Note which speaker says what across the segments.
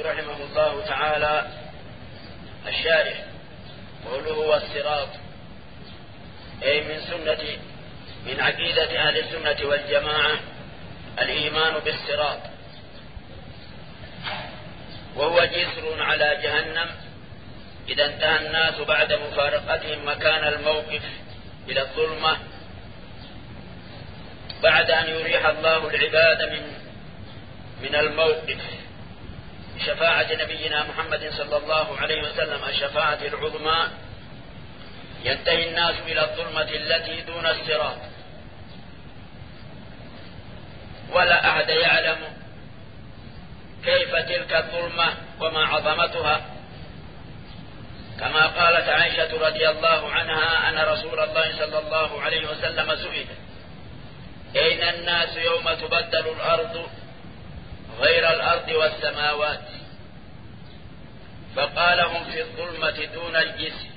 Speaker 1: رحمه الله تعالى الشارح قوله هو الصراط، أي من عقيدة أهل السنة والجماعة الإيمان بالصراط، وهو جسر على جهنم إذا انتهى الناس بعد مفارقتهم مكان الموقف إلى الظلمة، بعد أن يريح الله العباد من الموقف شفاعة نبينا محمد صلى الله عليه وسلم الشفاعة العظمى، ينتهي الناس إلى الظلمة التي دون الصراط، ولا أحد يعلم كيف تلك الظلمة وما عظمتها، كما قالت عائشة رضي الله عنها أن رسول الله صلى الله عليه وسلم سئل: أين الناس يوم تبدل الأرض غير الأرض والسماوات؟ فقال: هم في الظلمة دون الجسر.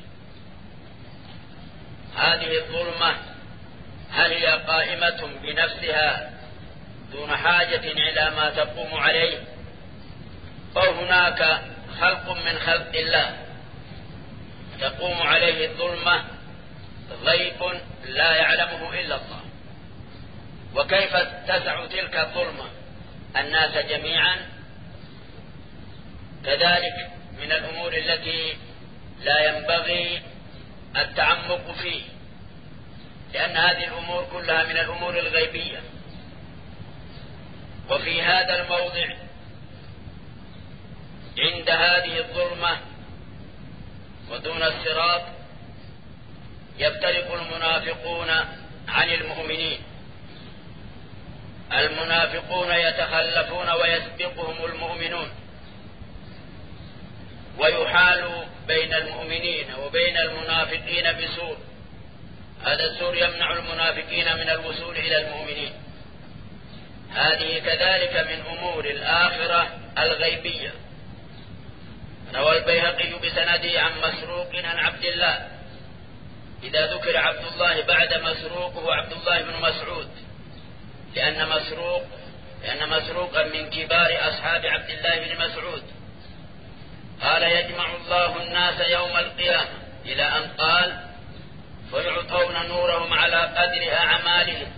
Speaker 1: هذه الظلمة هل هي قائمة بنفسها دون حاجة إلى ما تقوم عليه، أو هناك خلق من خلق الله تقوم عليه الظلمة غيب لا يعلمه إلا الله؟ وكيف تسع تلك الظلمة الناس جميعا؟ كذلك من الأمور التي لا ينبغي التعمق فيه، لأن هذه الأمور كلها من الأمور الغيبية. وفي هذا الموضع عند هذه الظلمة ودون الصراط يفترق المنافقون عن المؤمنين. المنافقون يتخلفون ويسبقهم المؤمنون، ويحال بين المؤمنين وبين المنافقين بسور، هذا السور يمنع المنافقين من الوصول إلى المؤمنين. هذه كذلك من أمور الآخرة الغيبية. روى البيهقي بسنده عن مسروق عن عبد الله، إذا ذكر عبد الله بعد مسروق هو عبد الله بن مسعود، لأن مسروقا من كبار أصحاب عبد الله بن مسعود. قال: يجمع الله الناس يوم القيامة، إلى أن قال: فيعطون نورهم على قدر أعمالهم.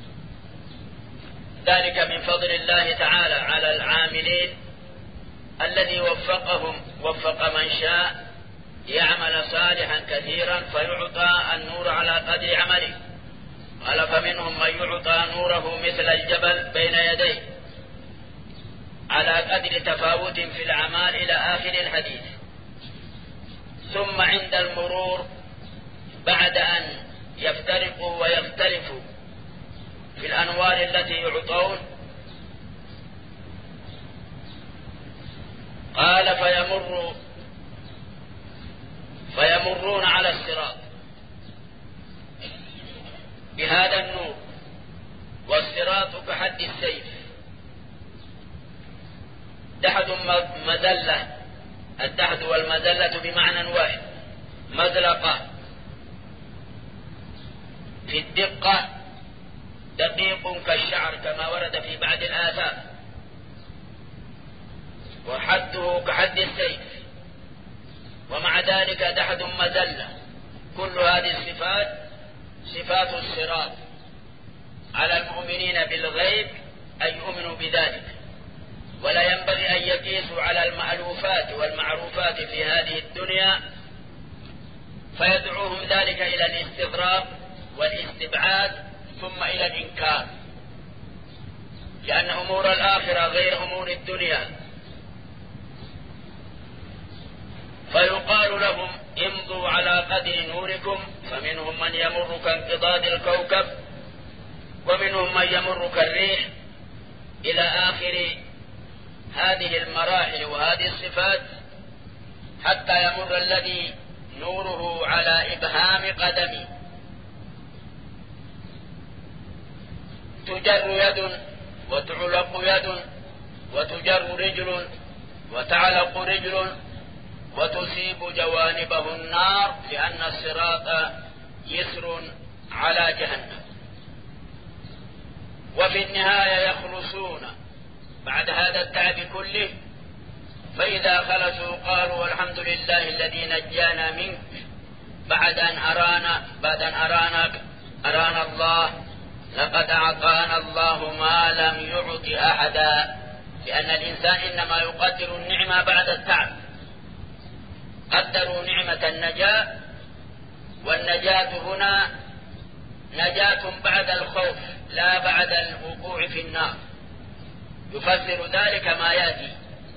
Speaker 1: ذلك من فضل الله تعالى على العاملين، الذي وفق من شاء يعمل صالحا كثيرا فيعطى النور على قدر عمله. قال: فمنهم من يعطى نوره مثل الجبل بين يديه على قدر تفاوت في الأعمال إلى آخر الحديث. ثم عند المرور بعد أن يفترقوا ويختلفوا في الأنوار التي يعطون، قال: فيمرون على الصراط بهذا النور، والصراط كحد السيف، دحد مزلة، الدحد والمزلة بمعنى واحد، مزلقة في الدقة دقيق كالشعر كما ورد في بعض الآثار، وحده كحد السيف، ومع ذلك دحد مزلة. كل هذه الصفات صفات الصراط على المؤمنين بالغيب أن يؤمنوا بذلك، ولا ينبغي أن يقيسوا على المألوفات والمعروفات في هذه الدنيا فيدعوهم ذلك إلى الاستغراب والاستبعاد ثم إلى الإنكار، لأن أمور الآخرة غير أمور الدنيا. فيقال لهم: امضوا على قدر نوركم، فمنهم من يمر كانقضاض الكوكب، ومنهم من يمر كالريح، إلى آخر هذه المراحل وهذه الصفات، حتى يمر الذي نوره على إبهام قدمي تجر يد وتعلق يد وتجر رجل وتعلق رجل وتصيب جوانبه النار، لأن الصراط يسر على جهنم. وفي النهاية يخلصون بعد هذا التعب كله فإذا خلصوا قالوا والحمد لله الذي نجانا منك بعد أن أرانا الله، لقد أعطانا الله ما لم يعط أحدا. لأن الإنسان إنما يقدر النعمة بعد التعب. قدروا نعمة النجاة، والنجاة هنا نجاة بعد الخوف لا بعد الوقوع في النار. يفسر ذلك ما يأتي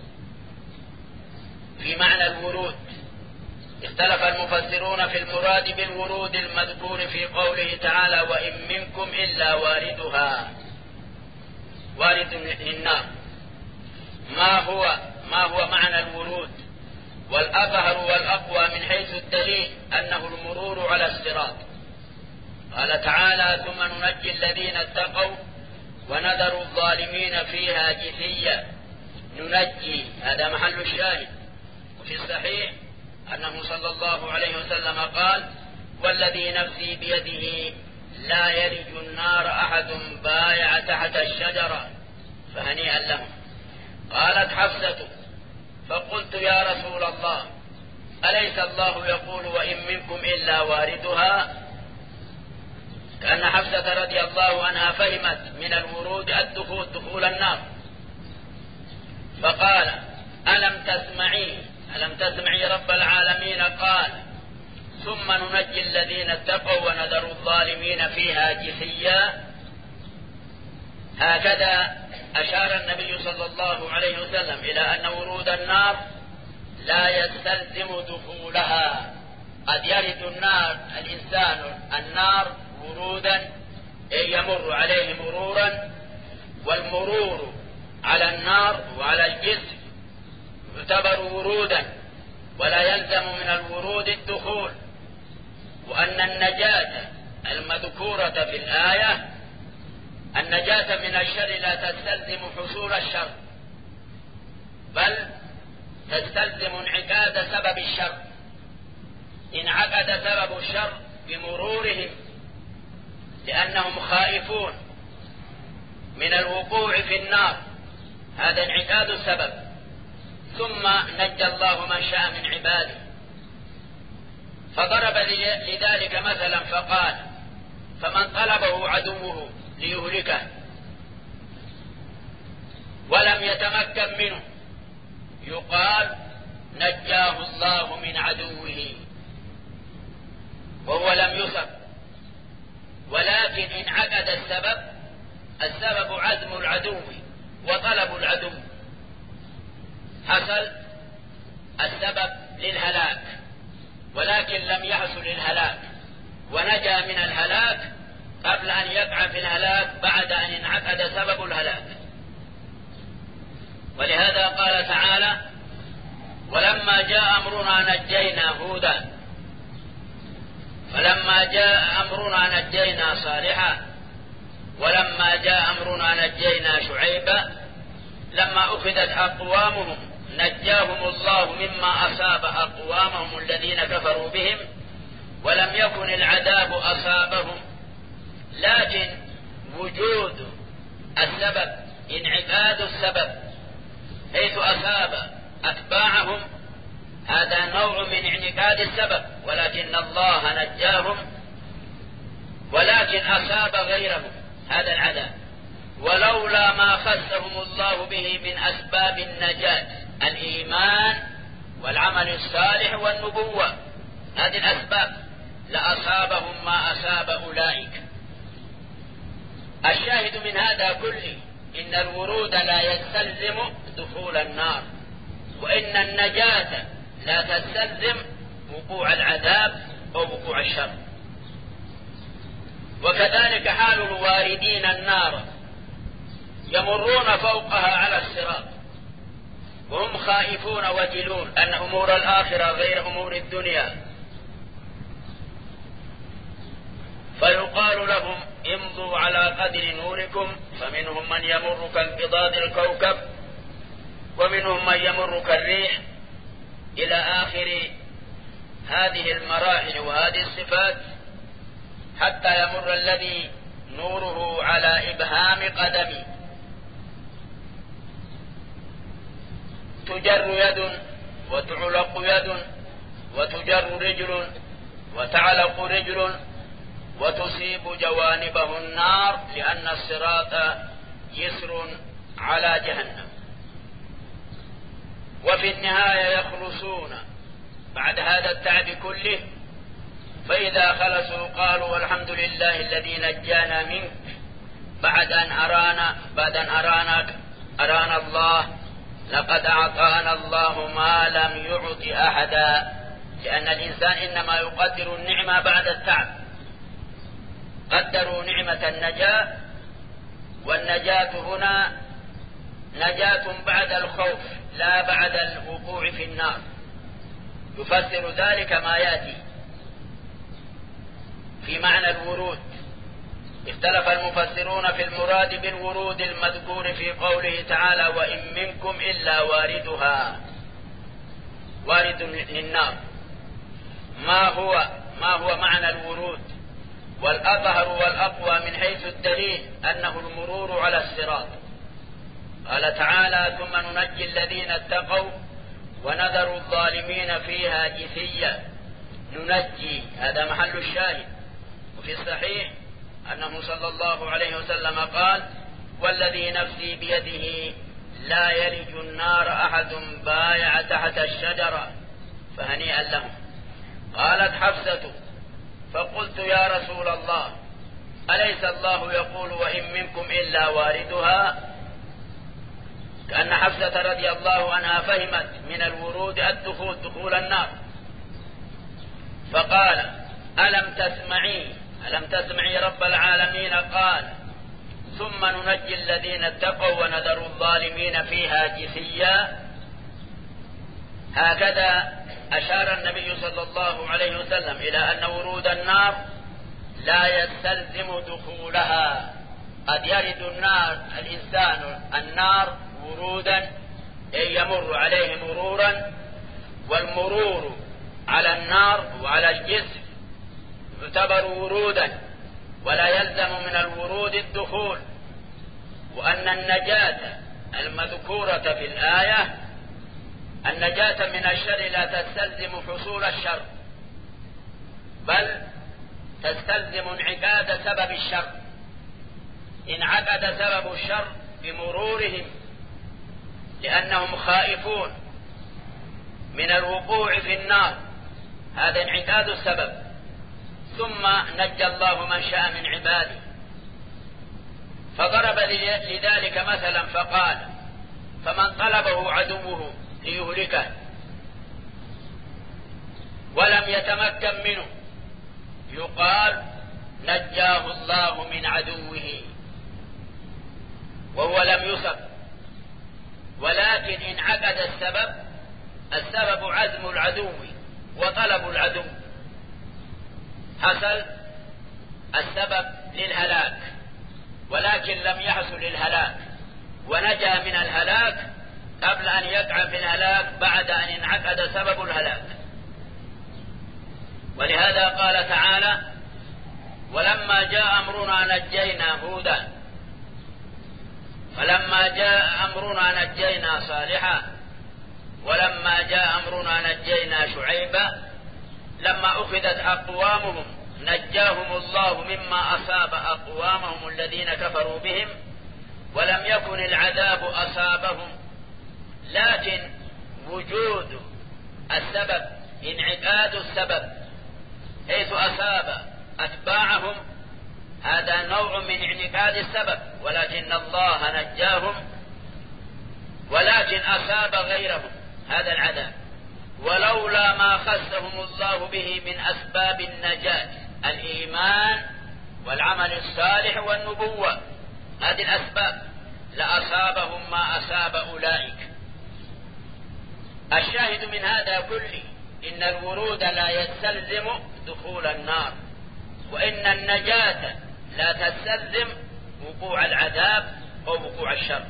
Speaker 1: في معنى الورود. اختلف المفسرون في المراد بالورود المذكور في قوله تعالى وإن منكم إلا واردها، وارد للنار. ما هو معنى الورود؟ والأظهر والأقوى من حيث الدليل أنه المرور على الصراط. قال تعالى ثم ننجي الذين اتقوا ونذر الظالمين فيها جثيا. ننجي، هذا محل الشاهد. وفي الصحيح أنه صلى الله عليه وسلم قال والذي نفسي بيده لا يلج النار أحد بايع تحت الشجرة فهنيئا لهم. قالت حفصة فقلت يا رسول الله أليس الله يقول وإن منكم إلا واردها؟ كأن حفصة رضي الله عنها فهمت من الورود الدخول دخول النار، فقال ألم تسمعي رب العالمين قال ثم ننجي الذين اتقوا ونذر الظالمين فيها جثيا. هكذا أشار النبي صلى الله عليه وسلم إلى أن ورود النار لا يستلزم دخولها. قد يرد الإنسان النار ورودا أي يمر عليه مرورا، والمرور على النار وعلى الجسم يعتبر ورودا ولا يلزم من الورود الدخول. وأن النجاة المذكورة في الآية النجاة من الشر لا تستلزم حصول الشر، بل تستلزم انعقاد سبب الشر. انعقد سبب الشر بمرورهم لأنهم خائفون من الوقوع في النار، هذا انعقاد السبب. ثم نجى الله من شاء من عباده، فضرب لذلك مثلا فقال فمن طلبه عدوه ليهلكه ولم يتمكن منه يقال نجاه الله من عدوه وهو لم يصب. ولكن انعقد السبب عزم العدو وطلب العدو، حصل السبب للهلاك ولكن لم يحصل الهلاك، ونجا من الهلاك قبل أن يقع في الهلاك بعد أن انعقد سبب الهلاك. ولهذا قال تعالى ولما جاء أمرنا نجينا هودا، فلما جاء أمرنا نجينا صالحا، ولما جاء أمرنا نجينا شعيبا. لما أخذت أقوامهم نجاهم الله مما أصاب أقوامهم الذين كفروا بهم، ولم يكن العذاب أصابهم، لكن وجود السبب انعقاد السبب حيث أصاب أتباعهم هذا نوع من انعقاد السبب، ولكن الله نجاهم ولكن أصاب غيرهم هذا العذاب. ولولا ما خصهم الله به من أسباب النجاة الإيمان والعمل الصالح والنبوة، هذه الأسباب لأصابهم ما أصاب أولئك. الشاهد من هذا كله إن الورود لا يستلزم دخول النار، وإن النجاة لا تستلزم وقوع العذاب أو وقوع الشر. وكذلك حال الواردين النار يمرون فوقها على الصراط وهم خائفون وجلون أن أمور الآخرة غير أمور الدنيا، فيقال لهم امضوا على قدر نوركم، فمنهم من يمر كانقضاض الكوكب ومنهم من يمر كالريح، إلى آخر هذه المراحل وهذه الصفات، حتى يمر الذي نوره على إبهام قدمي. تجر يد وتعلق يد وتجر رجل وتعلق رجل وتصيب جوانبه النار، لأن الصراط يسر على جهنم. وفي النهاية يخلصون بعد هذا التعب كله، فإذا خلصوا قالوا والحمد لله الذي نجانا منك بعد أن أرانا الله، لقد أعطانا الله ما لم يعط أحدا. لأن الإنسان إنما يقدر النعمة بعد التعب. قدروا نعمة النجاة، والنجاة هنا نجاة بعد الخوف لا بعد الوقوع في النار. يفسر ذلك ما يأتي في معنى الورود. اختلف المفسرون في المراد بالورود المذكور في قوله تعالى وإن منكم إلا واردها، وارد للنار. ما هو معنى الورود؟ والأظهر والأقوى من حيث الدليل أنه المرور على الصراط. قال تعالى ثم ننجي الذين اتقوا ونذر الظالمين فيها جثيا. ننجي، هذا محل الشاهد. وفي الصحيح أنه صلى الله عليه وسلم قال والذي نفسي بيده لا يلج النار أحد بايع تحت الشجرة فهنيئا لهم. قالت حفصة فقلت يا رسول الله أليس الله يقول وإن منكم إلا واردها؟ كأن حفصة رضي الله عنها فهمت من الورود دخول النار، فقال ألم تسمعي رب العالمين قال ثم ننجي الذين اتقوا ونذر الظالمين فيها جثيا. هكذا أشار النبي صلى الله عليه وسلم إلى أن ورود النار لا يستلزم دخولها. قد يرد الإنسان النار ورودا، أي يمر عليه مرورا، والمرور على النار وعلى الجسم يعتبر ورودا، ولا يلزم من الورود الدخول. وأن النجاة المذكورة في الآية النجاة من الشر لا تستلزم حصول الشر، بل تستلزم انعقاد سبب الشر. انعقد سبب الشر بمرورهم لأنهم خائفون من الوقوع في النار، هذا انعقاد السبب. ثم نجى الله من شاء من عباده. فضرب لذلك مثلا فقال فمن طلبه عدوه ليهلكه ولم يتمكن منه يقال نجاه الله من عدوه وهو لم يصب. ولكن انعقد السبب عزم العدو وطلب العدو، حصل السبب للهلاك ولكن لم يحصل الهلاك، ونجا من الهلاك قبل أن يقع في الهلاك بعد أن انعقد سبب الهلاك. ولهذا قال تعالى ولما جاء أمرنا نجينا هودا، فلما جاء أمرنا نجينا صالحا، ولما جاء أمرنا نجينا شعيبا. لما أخذت أقوامهم نجاهم الله مما أصاب أقوامهم الذين كفروا بهم، ولم يكن العذاب أصابهم، لكن وجود السبب انعقاد السبب حيث أصاب أتباعهم هذا نوع من انعقاد السبب، ولكن الله نجاهم، ولكن أصاب غيرهم هذا العذاب. ولولا ما خصهم الله به من أسباب النجاة الإيمان والعمل الصالح والنبوة، هذه الأسباب، لأصابهم ما أصاب أولئك. الشاهد من هذا كله إن الورود لا يستلزم دخول النار، وإن النجاة لا تستلزم وقوع العذاب أو وقوع الشر.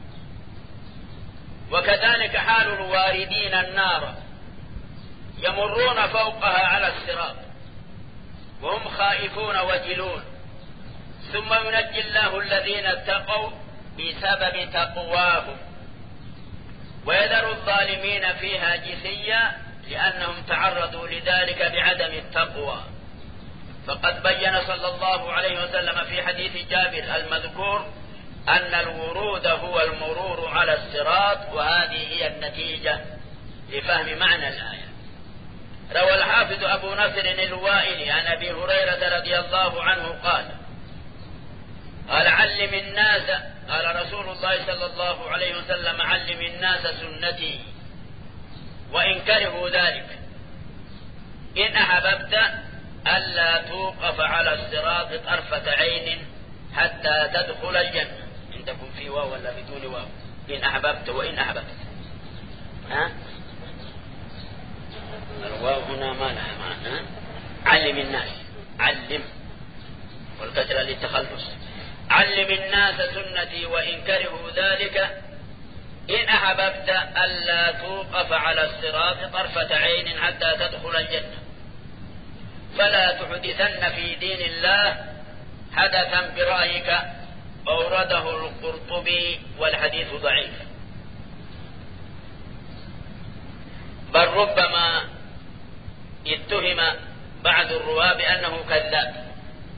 Speaker 1: وكذلك حال الواردين النار، يمرون فوقها على الصراط وهم خائفون وجلون، ثم ينجي الله الذين اتقوا بسبب تقواهم، ويذر الظالمين فيها جثيا لأنهم تعرضوا لذلك بعدم التقوى. فقد بين صلى الله عليه وسلم في حديث جابر المذكور أن الورود هو المرور على الصراط، وهذه هي النتيجة لفهم معنى الآية. روى الحافظ أبو نصر الوائلي عن أبي هريرة رضي الله عنه قال علم الناس، قال رسول الله صلى الله عليه وسلم علم الناس سنتي وإن كرهوا ذلك، إن أحببت ألا توقف على الصراط طرفة عين حتى تدخل الجنة. عندكم في واو ولا بدون واو؟ إن أحببت وإن أحببت، الواو هنا ما لها معنى. علم الناس، علم والكسرة للتخلص. علم الناس سنتي وإن كرهوا ذلك، إن أحببت ألا توقف على الصراط طرفة عين حتى تدخل الجنة، فلا تحدثن في دين الله حدثا برأيك. أورده القرطبي والحديث ضعيف. بل ربما اتهم بعض الرواة بأنه كذاب.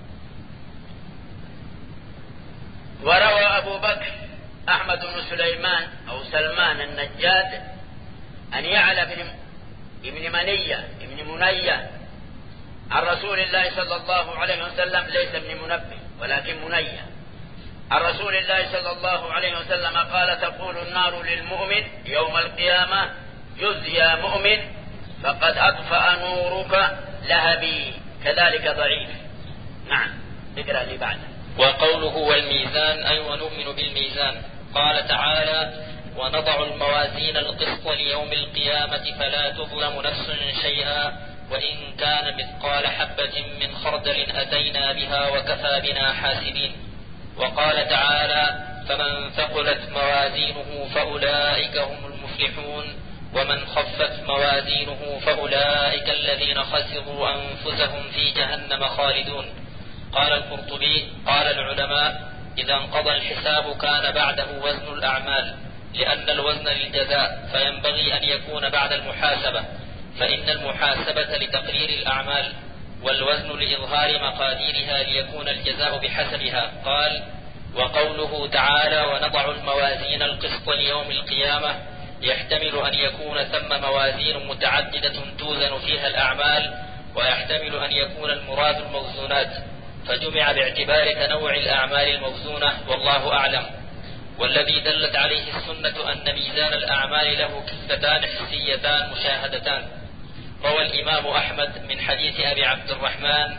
Speaker 1: وروى أبو بكر أحمد بن سليمان أو سلمان النجاد أن يعلى ابن منية عن رسول الله صلى الله عليه وسلم، ليس ابن منبه ولكن منية، عن رسول الله صلى الله عليه وسلم قال تقول النار للمؤمن يوم القيامة جز يا مؤمن فقد أطفأ نورك لهبي. كذلك ضعيف. نعم، اقرأ لي بعد.
Speaker 2: وقوله والميزان أي ونؤمن بالميزان. قال تعالى ونضع الموازين القسط ليوم القيامة فلا تظلم نفس شيئا وإن كان مثقال حبة من خردل أتينا بها وكفى بنا حاسبين. وقال تعالى فمن ثقلت موازينه فأولئك هم المفلحون ومن خفت موازينه فأولئك الذين خسروا أنفسهم في جهنم خالدون. قال القرطبي قال العلماء إذا انقضى الحساب كان بعده وزن الأعمال، لأن الوزن للجزاء فينبغي أن يكون بعد المحاسبة، فإن المحاسبة لتقرير الأعمال والوزن لإظهار مقاديرها ليكون الجزاء بحسبها. قال وقوله تعالى ونضع الموازين القسط ليوم القيامة يحتمل أن يكون ثم موازين متعددة توزن فيها الأعمال، ويحتمل أن يكون المراد الموزونات، فجمع باعتبار تنوع الأعمال الموزونة والله أعلم. والذي دلت عليه السنة أن ميزان الأعمال له كفتان حسيتان مشاهدتان. روى الإمام أحمد من حديث أبي عبد الرحمن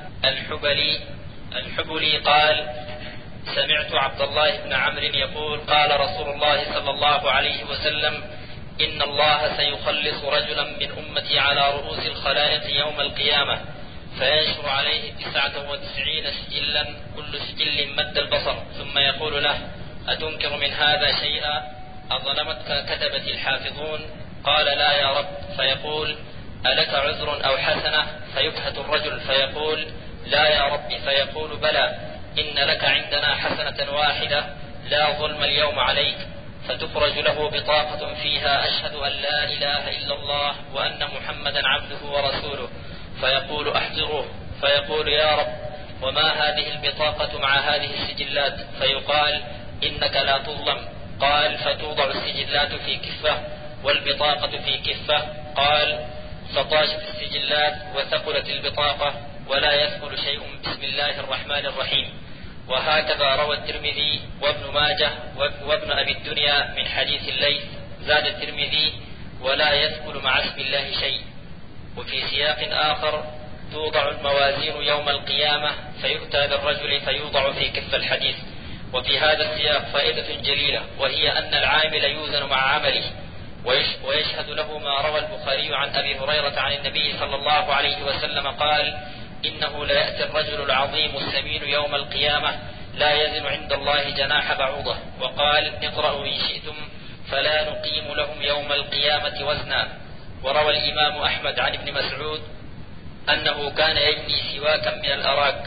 Speaker 2: الحبلي قال سمعت عبد الله بن عمرو يقول قال رسول الله صلى الله عليه وسلم إن الله سيخلص رجلا من أمتي على رؤوس الخلائق يوم القيامة فينشر عليه 99 سجلا كل سجل مد البصر، ثم يقول له أتنكر من هذا شيئا؟ أظلمتك كتبت الحافظون؟ قال لا يا رب. فيقول ألك عذر أو حسنة؟ فيبهت الرجل فيقول لا يا رب. فيقول بلى إن لك عندنا حسنة واحدة لا ظلم اليوم عليك. فتفرج له بطاقة فيها أشهد أن لا إله إلا الله وأن محمدا عبده ورسوله، فيقول أحضروه. فيقول يا رب وما هذه البطاقة مع هذه السجلات؟ فيقال إنك لا تظلم. قال فتوضع السجلات في كفة والبطاقة في كفة. قال فطاشت السجلات وثقلت البطاقة ولا يثقل شيء. بسم الله الرحمن الرحيم. وهكذا روى الترمذي وابن ماجه وابن أبي الدنيا من حديث الليث. زاد الترمذي ولا يثقل مع اسم الله شيء. وفي سياق آخر توضع الموازين يوم القيامة فيؤتى بالرجل فيوضع في كف الحديث. وفي هذا السياق فائدة جليلة، وهي أن العامل يوزن مع عمله، ويشهد له ما روى البخاري عن أبي هريرة عن النبي صلى الله عليه وسلم قال إنه لا يأتي الرجل العظيم السمين يوم القيامة لا يزن عند الله جناح بعوضة. وقال اقرأوا إن شئتم فلا نقيم لهم يوم القيامة وزنا. وروى الإمام أحمد عن ابن مسعود أنه كان يبني سواكا من الأراك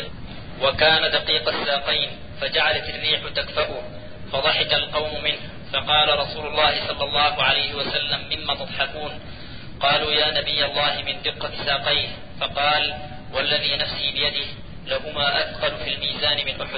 Speaker 2: وكان دقيق الساقين، فجعلت الريح تكفأه فضحك القوم منه، فقال رسول الله صلى الله عليه وسلم: مما تضحكون؟ قالوا: يا نبي الله من دقة ساقيه. فقال: والذي نفسي بيده لهما أثقل في الميزان من أحد.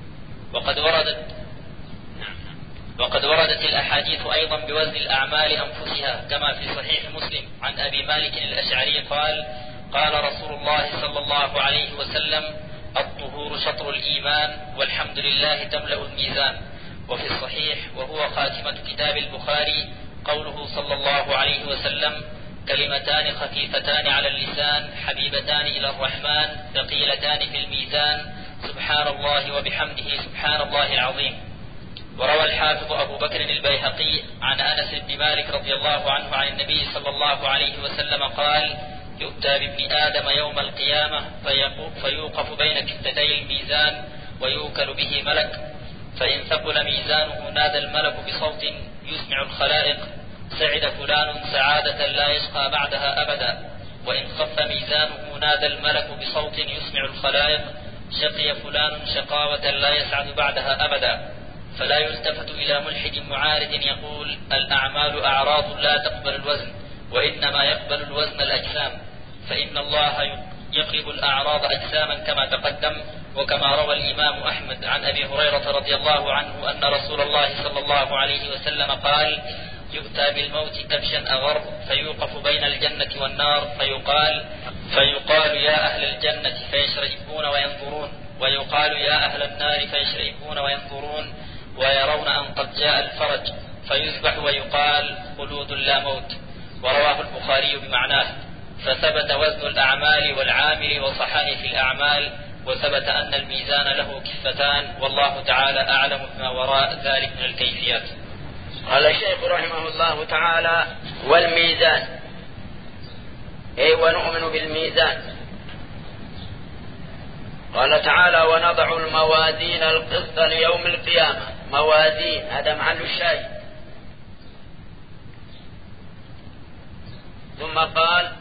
Speaker 2: وقد وردت الأحاديث أيضا بوزن الأعمال أنفسها، كما في صحيح مسلم عن أبي مالك الأشعري قال: قال رسول الله صلى الله عليه وسلم: الطهور شطر الإيمان والحمد لله تملأ الميزان. وفي الصحيح وهو خاتمة كتاب البخاري قوله صلى الله عليه وسلم: كلمتان خفيفتان على اللسان حبيبتان إلى الرحمن ثقيلتان في الميزان سبحان الله وبحمده سبحان الله العظيم. وروى الحافظ أبو بكر البيهقي عن أنس بن مالك رضي الله عنه عن النبي صلى الله عليه وسلم قال: يؤتى بابن آدم يوم القيامة فيوقف بين كفتي الميزان ويوكل به ملك، فإن ثقل ميزانه نادى الملك بصوت يسمع الخلائق: سعد فلان سعادة لا يشقى بعدها أبدا. وإن خف ميزانه نادى الملك بصوت يسمع الخلائق: شقي فلان شقاوة لا يسعد بعدها أبدا. فلا يلتفت إلى ملحد معارض يقول: الأعمال أعراض لا تقبل الوزن، وإنما يقبل الوزن الأجسام، فإن الله يقلب الأعراض أجساما كما تقدم. وكما روى الإمام أحمد عن أبي هريرة رضي الله عنه أن رسول الله صلى الله عليه وسلم قال: يؤتى بالموت كبشا أغر فيوقف بين الجنة والنار فيقال يا أهل الجنة فيشرئبون وينظرون، ويقال يا أهل النار فيشرئبون وينظرون، ويرون أن قد جاء الفرج فيذبح ويقال: خلود لا موت. ورواه البخاري بمعناه. فثبت وزن الأعمال والعامل وصحائف الأعمال، وثبت أن الميزان له كفتان، والله تعالى أعلم بما وراء ذلك من الكيفيات.
Speaker 1: قال الشيخ رحمه الله تعالى: والميزان، أي ونؤمن بالميزان. قال تعالى: ونضع الموازين القسط ليوم القيامة. موازين، هذا محل الشاهد. ثم قال: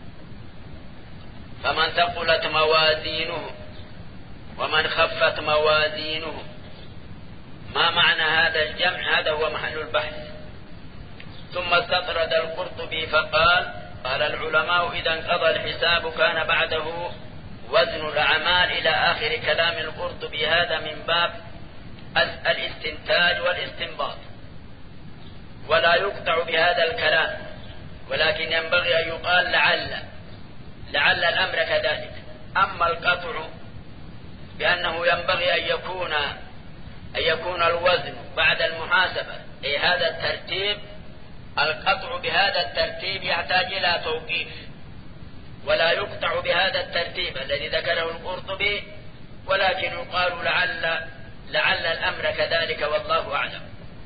Speaker 1: فمن ثقلت موازينه ومن خفت موازينه. ما معنى هذا الجمع؟ هذا هو محل البحث. ثم استطرد القرطبي فقال: قال العلماء: إذا انقضى الحساب كان بعده وزن الأعمال إلى آخر كلام القرطبي. هذا من باب الاستنتاج والاستنباط، ولا يقطع بهذا الكلام، ولكن ينبغي أن يقال لعل الأمر كذلك. أما القطع بأنه ينبغي أن يكون الوزن بعد المحاسبة، أي هذا الترتيب، القطع بهذا الترتيب يحتاج إلى توقيف، ولا يقطع بهذا الترتيب الذي ذكره القرطبي، ولكن يقال لعل الأمر كذلك، والله أعلم.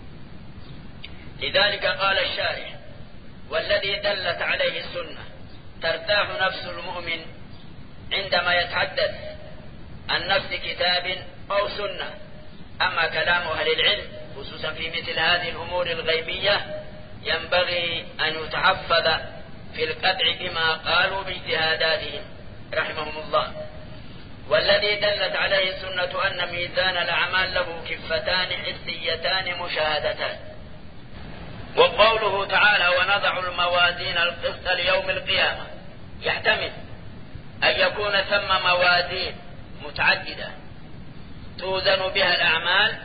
Speaker 1: لذلك قال الشارح: والذي دلت عليه السنة ترتاح نفس المؤمن عندما يتحدث عن نفس كتاب أو سنة. أما كلام أهل العلم خصوصا في مثل هذه الأمور الغيبية ينبغي أن يتحفظ في القطع بما قالوا باجتهاداتهم رحمهم الله. والذي دلت عليه السنة أن ميزان الأعمال له كفتان حسيتان مشاهدتان. وقوله تعالى: ونضع الموازين القسط ليوم القيامة، يحتمل أن يكون ثم موازين متعددة توزن بها الأعمال،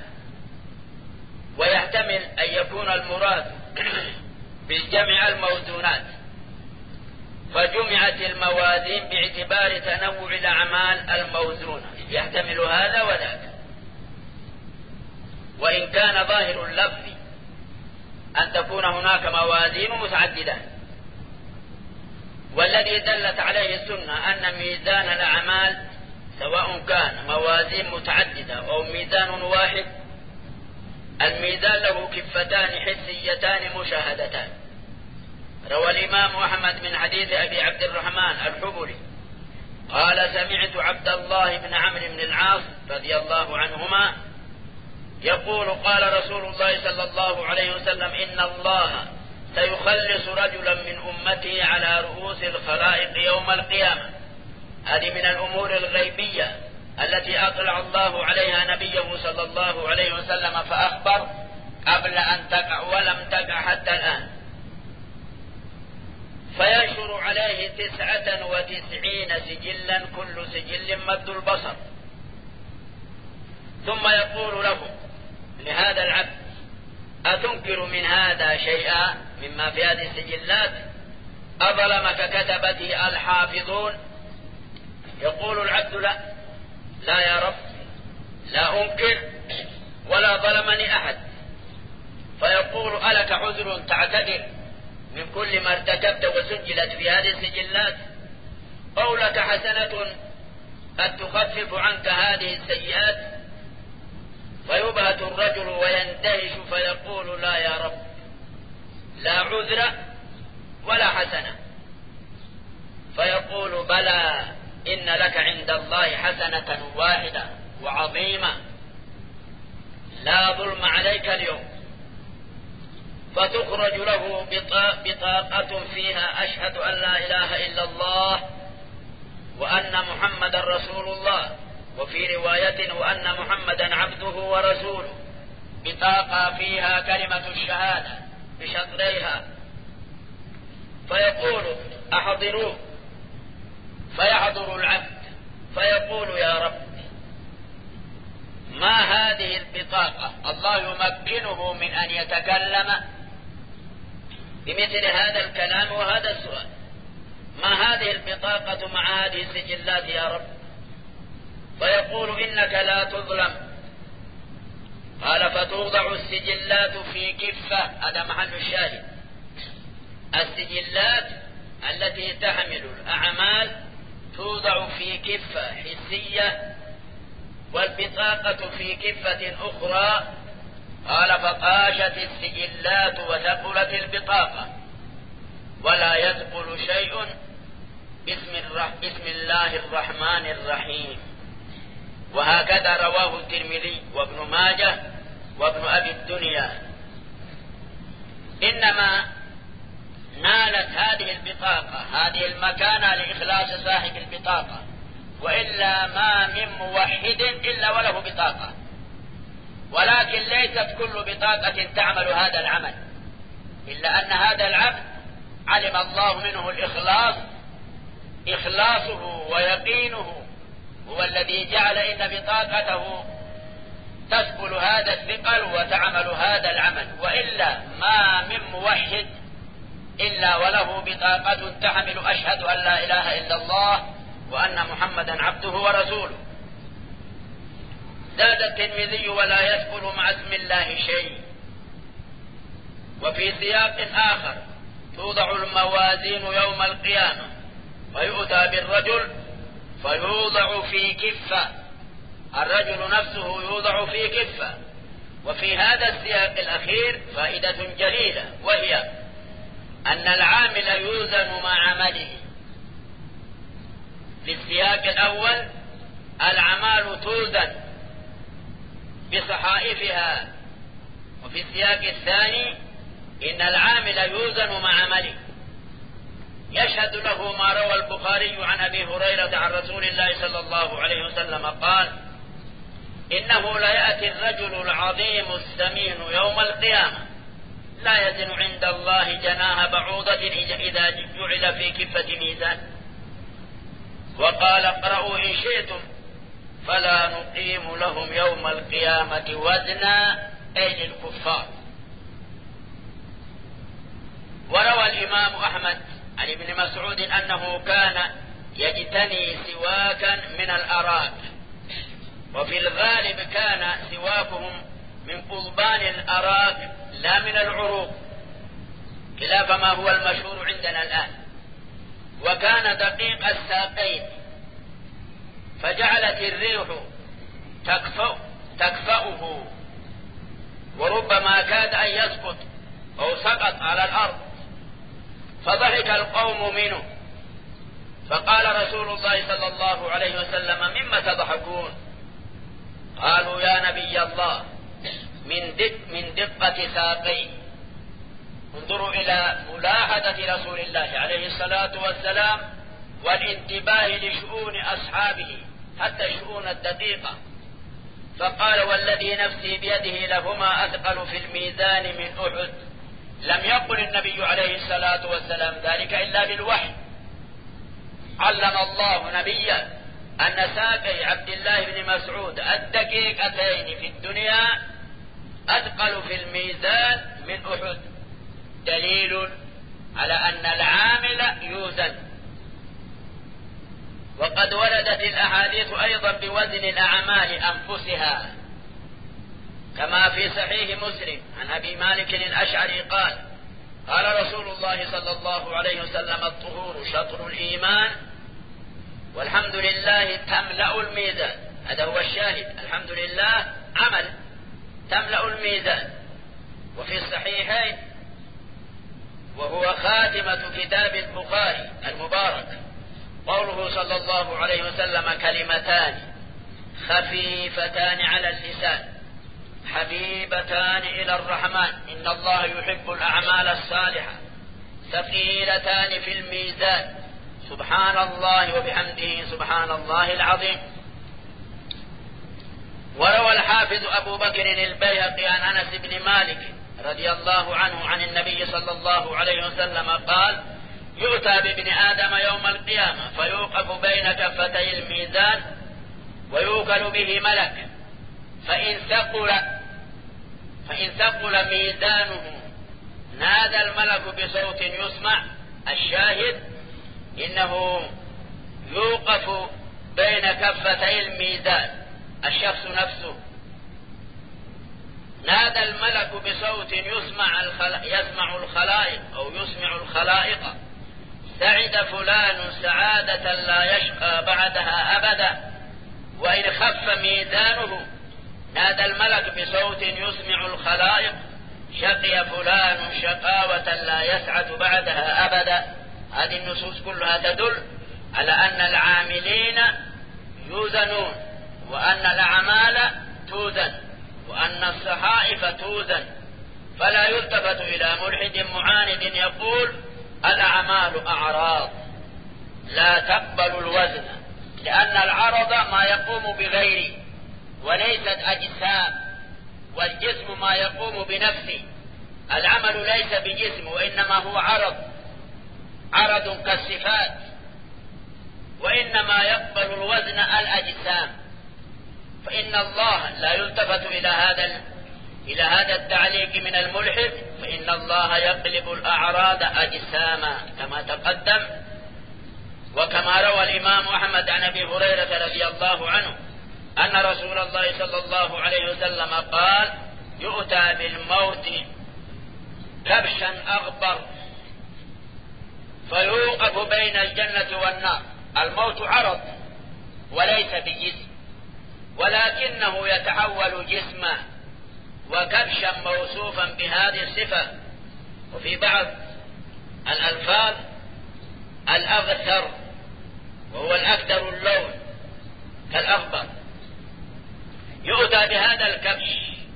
Speaker 1: ويحتمل أن يكون المراد بالجمع الموزونات، فجمعت الموازين باعتبار تنوع الأعمال الموزونة، يحتمل هذا وذاك. وإن كان ظاهر اللفظ أن تكون هناك موازين متعددة. والذي دلت عليه السنة أن ميزان الأعمال سواء كان موازين متعددة أو ميزان واحد، الميزان له كفتان حسيتان مشاهدتان. روى الإمام أحمد من حديث أبي عبد الرحمن الحبلي قال: سمعت عبد الله بن عمرو بن العاص رضي الله عنهما يقول: قال رسول الله صلى الله عليه وسلم: إن الله سيخلص رجلا من أمتي على رؤوس الخلائق يوم القيامة. هذه من الأمور الغيبية التي أطلع الله عليها نبيه صلى الله عليه وسلم فأخبر قبل أن تقع ولم تقع حتى الآن، فينشر عليه 99 سجلا كل سجل مد البصر، ثم يقول له لهذا العبد: أتنكر من هذا شيئا مما في هذه السجلات؟ أظلمك كتبته الحافظون؟ يقول العبد: لا يا رب، لا أنكر ولا ظلمني أحد. فيقول: ألك عذر تعتذر من كل ما ارتكبت وسجلت في هذه السجلات؟ أو لك حسنة قد تخفف عنك هذه السيئات؟ فيبهت الرجل ويندهش فيقول: لا يا رب، لا عذر ولا حسنة. فيقول: بلى، إن لك عند الله حسنة واحدة وعظيمة، لا ظلم عليك اليوم. فتخرج له بطاقة فيها: أشهد أن لا إله إلا الله وأن محمد رسول الله، وفي رواية: وأن محمدا عبده ورسوله. بطاقة فيها كلمة الشهادة بشطريها. فيقول: أحضروه. فيحضر العبد فيقول: يا رب، ما هذه البطاقة؟ الله يمكنه من أن يتكلم بمثل هذا الكلام وهذا السؤال. ما هذه البطاقة مع هذه السجلات يا رب؟ فيقول: إنك لا تظلم. قال: فتوضع السجلات في كفة. هذا محل الشاهد. السجلات التي تحمل الأعمال توضع في كفة حسية، والبطاقة في كفة أخرى. قال: فطاشت السجلات وثقلت البطاقة، ولا يثقل شيء. بسم الله الرحمن الرحيم. وهكذا رواه الترمذي وابن ماجه وابن أبي الدنيا. إنما نالت هذه البطاقة هذه المكانة لإخلاص صاحب البطاقة، وإلا ما من موحد إلا وله بطاقة، ولكن ليست كل بطاقة تعمل هذا العمل، إلا أن هذا العبد علم الله منه الإخلاص. إخلاصه ويقينه هو الذي جعل إن بطاقته تثقل هذا الثقل وتعمل هذا العمل، وإلا ما من موحد إلا وله بطاقة تحمل: أشهد أن لا إله إلا الله وأن محمدا عبده ورسوله. زاد الترمذي: ولا يثقل مع اسم الله شيء. وفي سياق آخر: توضع الموازين يوم القيامة ويؤتى بالرجل فيوضع في كفة. الرجل نفسه يوضع في كفة. وفي هذا السياق الأخير فائدة جليلة، وهي أن العامل يوزن مع عمله. في السياق الأول الأعمال توزن بصحائفها، وفي السياق الثاني إن العامل يوزن مع عمله. يشهد له ما روى البخاري عن أبي هريرة عن رسول الله صلى الله عليه وسلم قال: إنه لا يأتي الرجل العظيم السمين يوم القيامة لا يزن عند الله جناح بعوضة إذا جعل في كفة ميزان. وقال: اقرأوا إن شئتم فلا نقيم لهم يوم القيامة وزنا، أي للكفار. وروى الإمام أحمد عن ابن مسعود أنه كان يجتني سواكا من الأراك، وفي الغالب كان سواكهم من قضبان الأراك لا من العروق، خلاف ما هو المشهور عندنا الآن. وكان دقيق الساقين، فجعلت الريح تكفأه، وربما كاد أن يسقط أو سقط على الأرض، فضحك القوم منه. فقال رسول الله صلى الله عليه وسلم: مما تضحكون؟ قالوا: يا نبي الله، من دقة ساقيه. انظروا إلى ملاحظة رسول الله عليه الصلاة والسلام والانتباه لشؤون أصحابه حتى الشؤون الدقيقة. فقال والذي نفسي بيده لهما أثقل في الميزان من أحد. لم يقل النبي عليه الصلاة والسلام ذلك إلا بالوحي. علم الله نبيا أن ساقي عبد الله بن مسعود الدقيقتين في الدنيا أثقل في الميزان من أحد، دليل على أن العامل يوزن. وقد وردت الأحاديث أيضا بوزن الأعمال أنفسها، كما في صحيح مسلم عن أبي مالك الأشعري قال قال رسول الله صلى الله عليه وسلم الطهور شطر الإيمان والحمد لله تملأ الميزان. هذا هو الشاهد، الحمد لله عمل تملأ الميزان. وفي الصحيحين وهو خاتمة كتاب البخاري المبارك قوله صلى الله عليه وسلم كلمتان خفيفتان على اللسان حبيبتان إلى الرحمن إن الله يحب الأعمال الصالحة ثقيلتان في الميزان سبحان الله وبحمده سبحان الله العظيم. وروى الحافظ أبو بكر البيهقي عن أنس بن مالك رضي الله عنه عن النبي صلى الله عليه وسلم قال يؤتى بابن آدم يوم القيامة فيوقف بين كفتي الميزان ويوكل به ملك فإن ثقل ميزانه نادى الملك بصوت يسمع. الشاهد إنه يوقف بين كفتي الميزان الشخص نفسه، نادى الملك بصوت يسمع الخلائق أو يسمع الخلائق سعد فلان سعادة لا يشقى بعدها أبدا. وإن خف ميزانه نادى الملك بصوت يسمع الخلائق شقي فلان شقاوة لا يسعد بعدها أبدا. هذه النصوص كلها تدل على أن العاملين يوزنون وأن الأعمال توزن وأن الصحائف توزن. فلا يلتفت إلى ملحد معاند يقول الأعمال أعراض لا تقبل الوزن، لأن العرض ما يقوم بغيره وليست أجسام، والجسم ما يقوم بنفسه. العمل ليس بجسم وإنما هو عرض كالصفات، وإنما يقبل الوزن الأجسام. فإن الله لا يلتفت إلى هذا التعليق من الملحد، فإن الله يقلب الأعراض أجساما كما تقدم. وكما روى الإمام أحمد عن أبي هريرة رضي الله عنه أن رسول الله صلى الله عليه وسلم قال يؤتى بالموت كبشا أغبر فيوقف بين الجنة والنار. الموت عرض وليس بجسم، ولكنه يتحول جسما وكبشا موصوفا بهذه الصفة. وفي بعض الألفاظ الأغثر وهو الأكثر اللون كالأخضر. يؤتى بهذا الكبش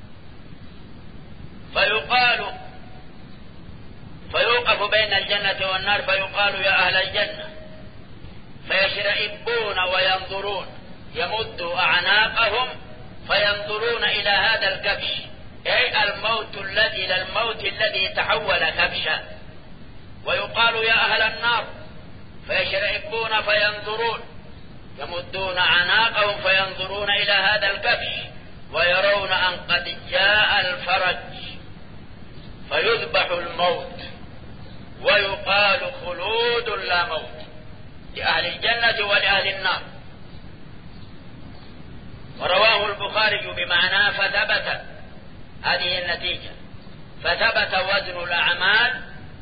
Speaker 1: فيوقف بين الجنة والنار فيقال يا أهل الجنة فيشرئبون وينظرون، يمدوا أعناقهم فينظرون إلى هذا الكبش، أي الموت الذي تحول كبشا. ويقال يا أهل النار فيشرئبون فينظرون، يمدون أعناقهم فينظرون إلى هذا الكبش ويرون أن قد جاء الفرج فيذبح الموت ويقال خلود لا موت لأهل الجنة ولأهل النار. ورواه البخاري بمعنى فثبت هذه النتيجة، فثبت وزن الأعمال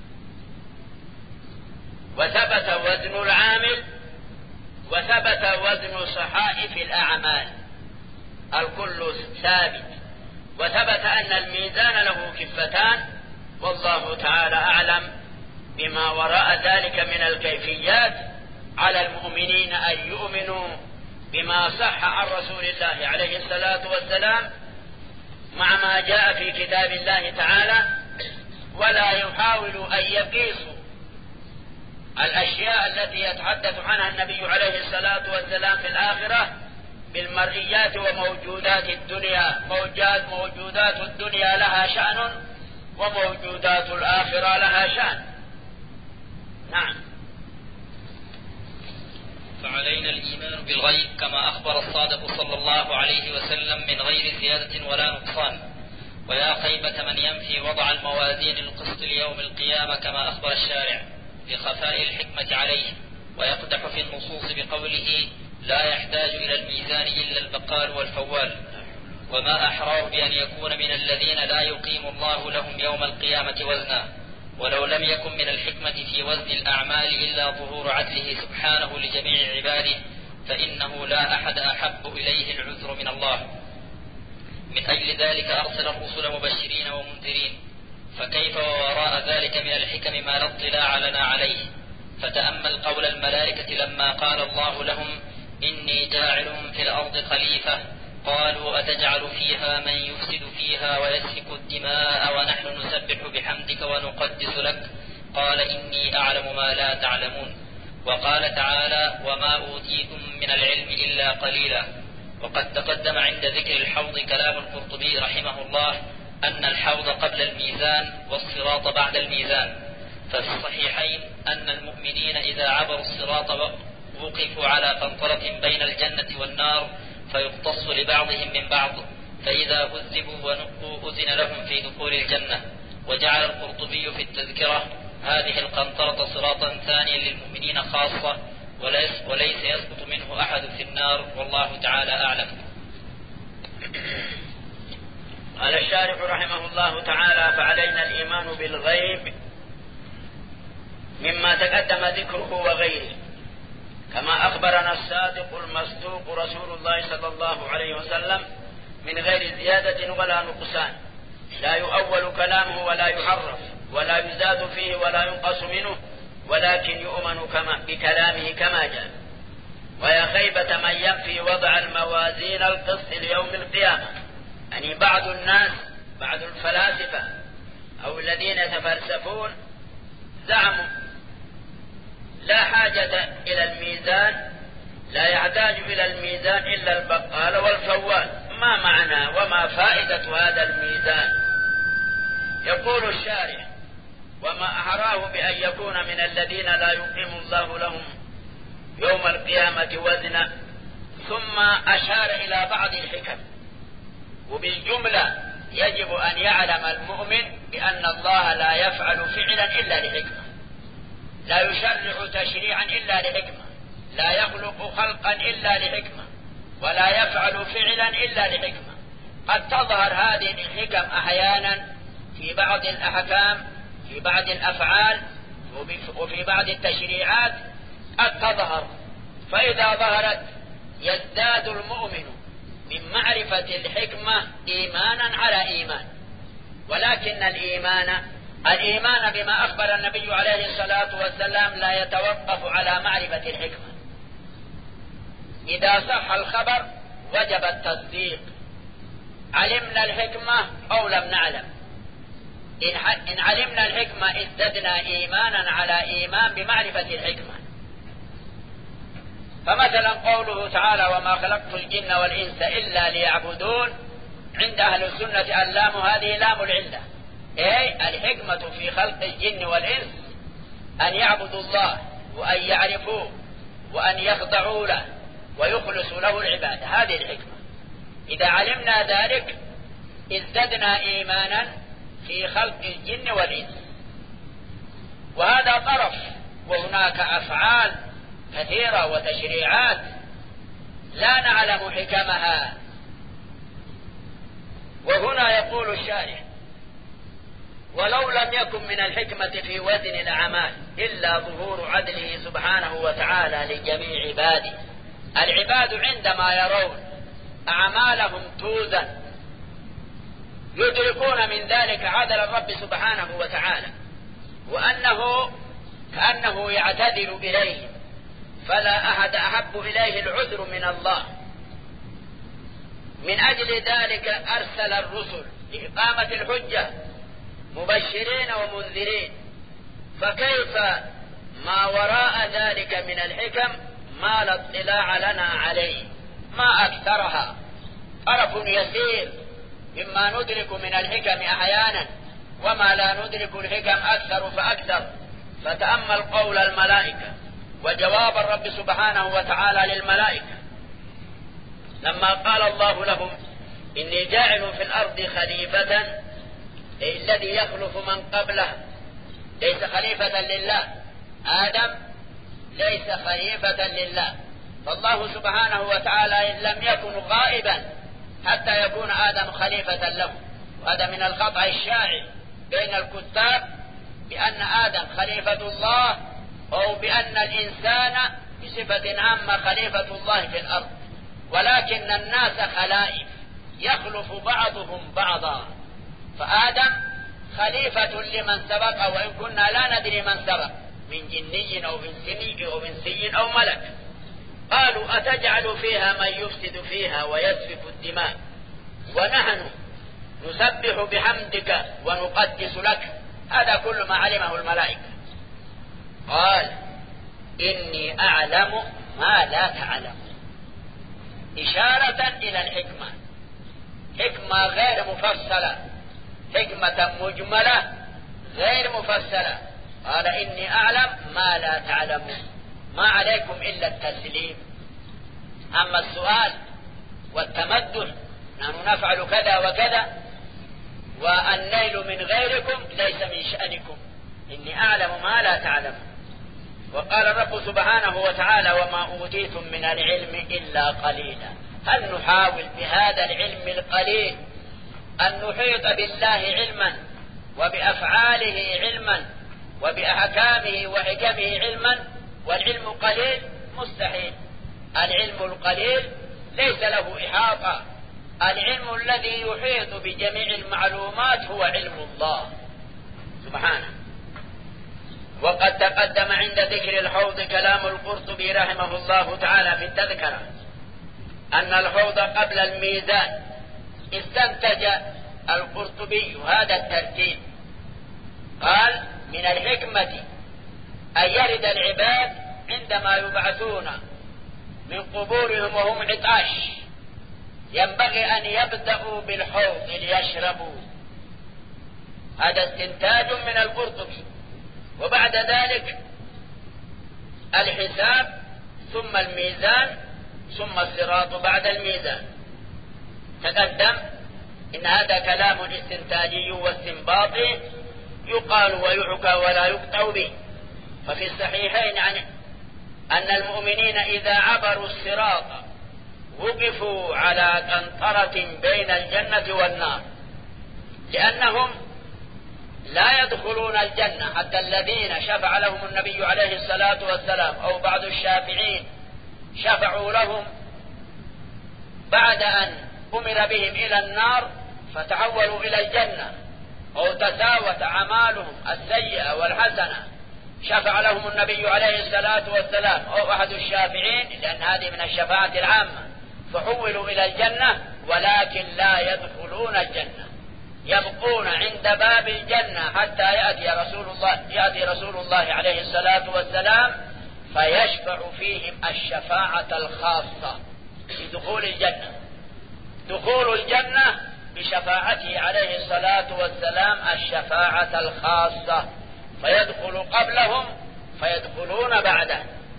Speaker 1: وثبت وزن العامل وثبت وزن صحائف الأعمال، الكل ثابت. وثبت أن الميزان له كفتان، والله تعالى أعلم بما وراء ذلك من الكيفيات. على المؤمنين أن يؤمنوا بما صح عن رسول الله عليه الصلاة والسلام مع ما جاء في كتاب الله تعالى، ولا يحاولوا أن يقيسوا الأشياء التي يتحدث عنها النبي عليه الصلاة والسلام في الآخرة بالمرئيات وموجودات الدنيا. موجودات الدنيا لها شأن وموجودات الآخرة لها شأن. نعم.
Speaker 2: فعلينا الإيمان بالغيب كما أخبر الصادق صلى الله عليه وسلم من غير زيادة ولا نقصان. ويا خيبة من ينفي وضع الموازين القسط ليوم القيامة كما أخبر الشارع لخفاء الحكمة عليه، ويقدح في النصوص بقوله لا يحتاج إلى الميزان إلا البقال والفوال. وما أحراه بأن يكون من الذين لا يقيم الله لهم يوم القيامة وزنا، ولو لم يكن من الحكمة في وزن الأعمال إلا ظهور عدله سبحانه لجميع عباده، فإنه لا أحد أحب إليه العذر من الله. من أجل ذلك أرسل الرسل مبشرين ومنذرين، فكيف ووراء ذلك من الحكم ما لا اطلاع لنا عليه. فتأمل قول الملائكة لما قال الله لهم إني جاعل في الأرض خليفة، قالوا أتجعل فيها من يفسد فيها ويسفك الدماء ونحن نسبح بحمدك ونقدس لك، قال إني أعلم ما لا تعلمون. وقال تعالى وما أوتيتم من العلم إلا قليلا. وقد تقدم عند ذكر الحوض كلام القرطبي رحمه الله أن الحوض قبل الميزان والصراط بعد الميزان. ففي الصحيحين أن المؤمنين إذا عبروا الصراط وقفوا على قنطرة بين الجنة والنار فيقتص لبعضهم من بعض، فإذا هذبوا ونقوا أذن لهم في دخول الجنة. وجعل القرطبي في التذكرة هذه القنطرة صراطا ثانيا للمؤمنين خاصة، وليس يسقط منه أحد في النار، والله تعالى أعلم.
Speaker 1: قال الشارح رحمه الله تعالى فعلينا الإيمان بالغيب مما تقدم ذكره وغيره، كما أخبرنا الصادق المصدوق رسول الله صلى الله عليه وسلم من غير زيادة ولا نقصان، لا يؤول كلامه ولا يحرف ولا يزاد فيه ولا ينقص منه، ولكن يؤمن بكلامه كما جاء. ويا خيبة من ينفي وضع الموازين القسط ليوم القيامة. يعني بعض الناس، بعض الفلاسفة أو الذين يتفلسفون زعموا لا حاجة إلى الميزان، لا يحتاج إلى الميزان إلا البقال والفوال. ما معنى وما فائدة هذا الميزان؟ يقول الشارح وما أحراه بأن يكون من الذين لا يقيم الله لهم يوم القيامة وزنا، ثم أشار إلى بعض الحكم. وبالجملة يجب أن يعلم المؤمن بأن الله لا يفعل فعلا إلا لحكمة، لا يشرع تشريعا إلا لحكمة، لا يخلق خلقا إلا لحكمة، ولا يفعل فعلا إلا لحكمة. قد تظهر هذه الحكم أحيانا في بعض الأحكام، في بعض الأفعال، وفي بعض التشريعات قد تظهر. فإذا ظهرت يزداد المؤمن من معرفة الحكمة إيمانا على إيمان. ولكن الإيمان بما أخبر النبي عليه الصلاة والسلام لا يتوقف على معرفة الحكمة. إذا صح الخبر وجب التصديق، علمنا الحكمة أو لم نعلم. إن علمنا الحكمة ازددنا إيمانا على إيمان بمعرفة الحكمة. فمثلا قوله تعالى وما خلقت الجن والإنس إلا ليعبدون، عند أهل السنة اللام هذه لام العلة، أي الحكمة في خلق الجن والإنس أن يعبدوا الله وأن يعرفوه وأن يخضعوا له ويخلصوا له العبادة. هذه الحكمة. إذا علمنا ذلك ازددنا إيمانا في خلق الجن والإنس. وهذا طرف، وهناك أفعال كثيرة وتشريعات لا نعلم حكمها. وهنا يقول الشارح ولو لم يكن من الحكمة في وزن الأعمال إلا ظهور عدله سبحانه وتعالى لجميع عباده. العباد عندما يرون أعمالهم توزن يدركون من ذلك عدل الرب سبحانه وتعالى، وأنه كأنه يعتذر إليه، فلا أحد أحب إليه العذر من الله. من أجل ذلك أرسل الرسل لإقامة الحجة مبشرين ومنذرين. فكيف ما وراء ذلك من الحكم ما لا اطلاع لنا عليه؟ ما أكثرها، طرف يسير مما ندرك من الحكم أحيانا، وما لا ندرك الحكم أكثر فأكثر. فتأمل قول الملائكة وجواب الرب سبحانه وتعالى للملائكة لما قال الله لهم إني جاعل في الأرض خليفة، أي الذي يخلف من قبله، ليس خليفة لله. آدم ليس خليفة لله، فالله سبحانه وتعالى لم يكن غائبا حتى يكون آدم خليفة له. وهذا من الخطأ الشائع بين الكتاب بأن آدم خليفة الله، أو بأن الإنسان بصفة عامة خليفة الله في الأرض، ولكن الناس خلائف يخلف بعضهم بعضا. فآدم خليفة لمن سبق، وإن كنا لا ندري من سبق من جني أو إنسي أو ملك. قالوا أتجعل فيها من يفسد فيها ويسفك الدماء ونحن نسبح بحمدك ونقدس لك. هذا كل ما علمه الملائكة. قال إني أعلم ما لا تعلم، إشارة إلى الحكمة، حكمة غير مفصلة، حكمة مجملة غير مفصلة. قال إني أعلم ما لا تعلمون، ما عليكم إلا التسليم. أما السؤال والتمدح نحن نفعل كذا وكذا والنيل من غيركم ليس من شأنكم، إني أعلم ما لا تعلمون. وقال الرب سبحانه وتعالى وما أوتيتم من العلم إلا قليلا. هل نحاول بهذا العلم القليل أن نحيط بالله علما وبأفعاله علما وبأحكامه وحكمه علما والعلم قليل؟ مستحيل. العلم القليل ليس له إحاطة. العلم الذي يحيط بجميع المعلومات هو علم الله سبحانه. وقد تقدم عند ذكر الحوض كلام القرطبي رحمه الله تعالى في التذكرة أن الحوض قبل الميزان. استنتج القرطبي هذا الترتيب، قال من الحكمة أن يرد العباد عندما يبعثون من قبورهم وهم عطاش، ينبغي أن يبدأوا بالحوض ليشربوا. هذا استنتاج من القرطبي. وبعد ذلك الحساب، ثم الميزان، ثم الصراط بعد الميزان. تقدم إن هذا كلام استنتاجي واستنباطي يقال ويحكى ولا يقطع به. ففي الصحيحين عن أن المؤمنين إذا عبروا الصراط وقفوا على قنطرة بين الجنة والنار، لأنهم لا يدخلون الجنة حتى الذين شفع لهم النبي عليه الصلاة والسلام أو بعض الشافعين شفعوا لهم بعد أن أمر بهم إلى النار فتحولوا إلى الجنة، أو تساوت أعمالهم السيئة والحسنة شفع لهم النبي عليه الصلاة والسلام أو أحد الشافعين، لأن هذه من الشفاعة العامة، فحولوا إلى الجنة ولكن لا يدخلون الجنة، يبقون عند باب الجنة حتى يأتي رسول الله عليه الصلاة والسلام فيشفع فيهم الشفاعة الخاصة بدخول الجنة. دخول الجنة بشفاعته عليه الصلاة والسلام الشفاعة الخاصة، فيدخل قبلهم فيدخلون بعده.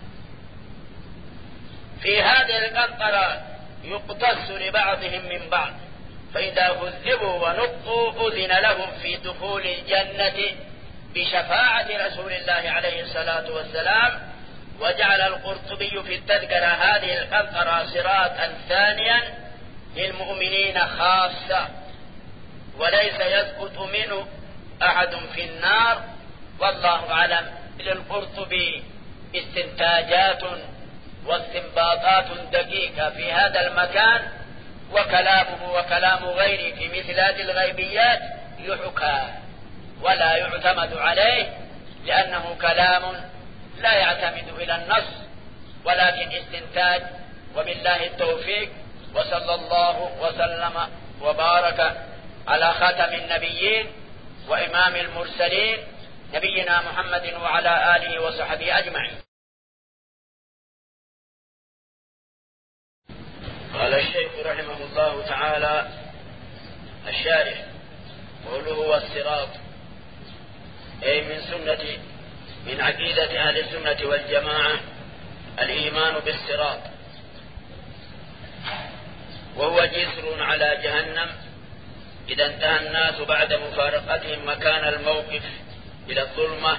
Speaker 1: في هذه القنطرة يقتص لبعضهم من بعض، فإذا هذبوا ونقوا أذن لهم في دخول الجنة بشفاعة رسول الله عليه الصلاة والسلام. وجعل القرطبي في التذكرة هذه القنطرة صراطا ثانيا للمؤمنين خاصة، وليس يسقط منه أحد في النار. والله أعلم. للقرطبي استنتاجات واستنباطات دقيقة في هذا المكان، وكلامه وكلام غيره في مثل هذه الغيبيات يحكى ولا يعتمد عليه، لأنه كلام لا يعتمد إلى النص ولكن استنتاج. وبالله التوفيق، وصلى الله وسلم وبارك على خاتم النبيين وإمام المرسلين نبينا محمد وعلى آله وصحبه أجمعين. قال الشيخ رحمه الله تعالى الشارح: قوله هو الصراط، أي من عقيدة أهل السنة والجماعة الإيمان بالصراط، وهو جسر على جهنم إذا انتهى الناس بعد مفارقتهم مكان الموقف إلى الظلمة،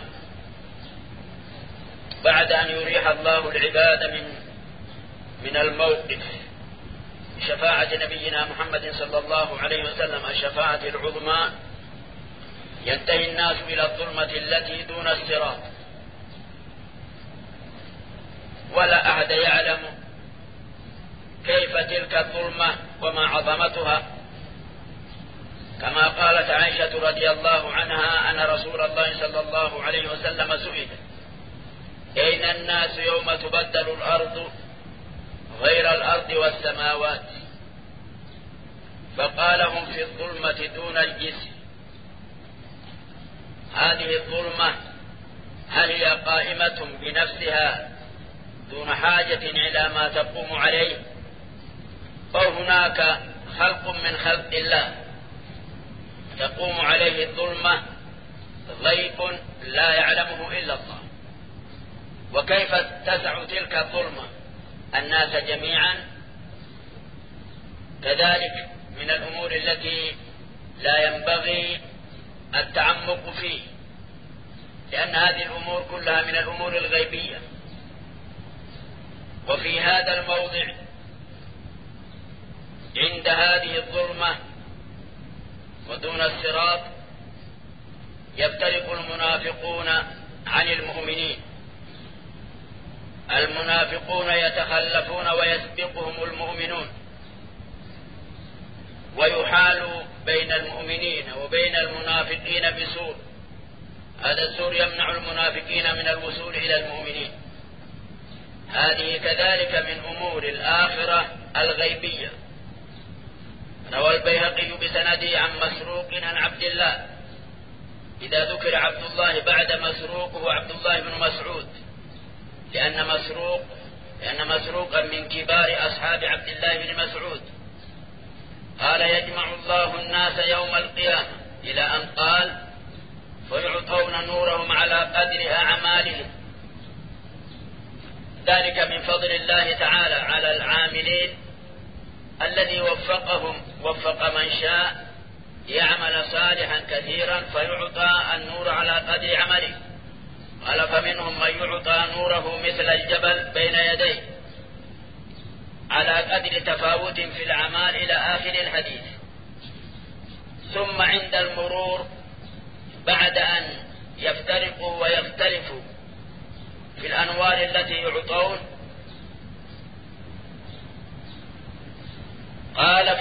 Speaker 1: بعد أن يريح الله العباد من الموقف شفاعة نبينا محمد صلى الله عليه وسلم الشفاعة العظمى، ينتهي الناس إلى الظلمة التي دون الصراط، ولا أحد يعلم كيف تلك الظلمة وما عظمتها، كما قالت عائشة رضي الله عنها أن رسول الله صلى الله عليه وسلم سئل: أين الناس يوم تبدل الأرض غير الأرض والسماوات؟ فقال: هم في الظلمة دون الجسر. هذه الظلمة هل هي قائمة بنفسها دون حاجة إلى ما تقوم عليه، أو هناك خلق من خلق الله تقوم عليه الظلمة غيب لا يعلمه إلا الله؟ وكيف تسع تلك الظلمة الناس جميعا؟ كذلك من الأمور التي لا ينبغي التعمق فيه، لأن هذه الأمور كلها من الأمور الغيبية. وفي هذا الموضع عند هذه الظلمة ودون الصراط يفترق المنافقون عن المؤمنين. المنافقون يتخلفون ويسبقهم المؤمنون، ويحال بين المؤمنين وبين المنافقين بسور، هذا السور يمنع المنافقين من الوصول إلى المؤمنين. هذه كذلك من أمور الآخرة الغيبية. روى البيهقي بسنده عن مسروق عن عبد الله، إذا ذكر عبد الله بعد مسروق هو عبد الله بن مسعود، لأن مسروقا من كبار أصحاب عبد الله بن مسعود. قال: يجمع الله الناس يوم القيامة، إلى أن قال: فيعطون نورهم على قدر أعمالهم. ذلك من فضل الله تعالى على العاملين، الذي وفق من شاء يعمل صالحا كثيرا فيعطى النور على قدر عمله. قال: فمنهم من يعطى نوره مثل الجبل بين يديه على قدر تفاوت في الأعمال إلى آخر الحديث. ثم عند المرور بعد أن يفترقوا ويختلفوا في الأنوار التي يعطون، قال: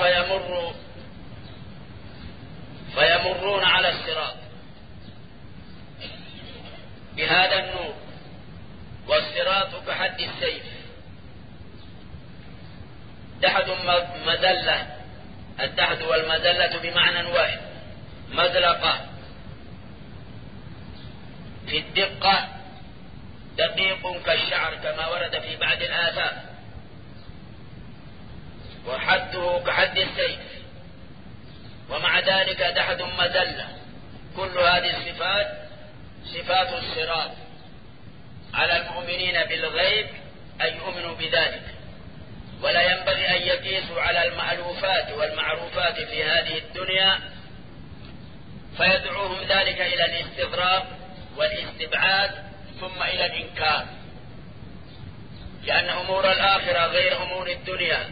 Speaker 1: فيمرون على الصراط بهذا النور، والصراط كحد السيف، دحد مزلة. الدحد والمزلة بمعنى واحد، مزلقة في الدقة دقيق كالشعر كما ورد في بعض الآثار، وحده كحد السيف، ومع ذلك دحد مزلة. كل هذه الصفات صفات الصراط على المؤمنين بالغيب أن يؤمنوا بذلك، ولا ينبغي أن يقيسوا على المألوفات والمعروفات في هذه الدنيا فيدعوهم ذلك إلى الاستغراب والاستبعاد ثم إلى الإنكار، لأن أمور الآخرة غير أمور الدنيا.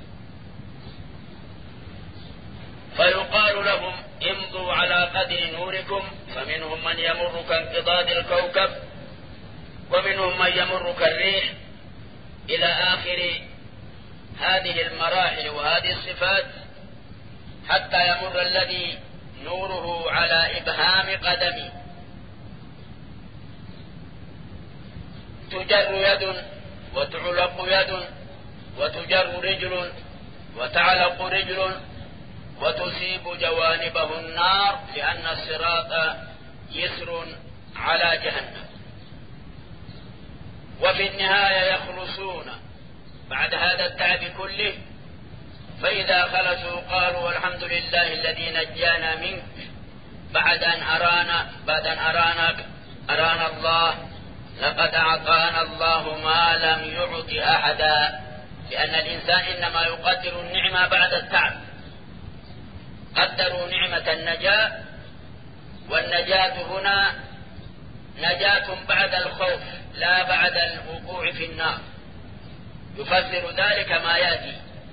Speaker 1: فيقال لهم: امضوا على قدر نوركم، فمنهم من يمر كانقضاض الكوكب، ومنهم من يمر كالريح، إلى آخر هذه المراحل وهذه الصفات، حتى يمر الذي نوره على إبهام قدمي تجر يد وتعلق يد وتجر رجل وتعلق رجل وتصيب جوانبه النار، لأن الصراط يسر على جهنم. وفي النهاية يخلصون بعد هذا التعب كله فإذا خلصوا قالوا والحمد لله الذي نجانا منك بعد أن أرانا الله لقد أعطانا الله ما لم يعط أحدا. لأن الإنسان إنما يقدر النعمة بعد التعب. قدروا نعمة النجاة، والنجاة هنا نجاة بعد الخوف لا بعد الوقوع في النار. يفسر ذلك ما يأتي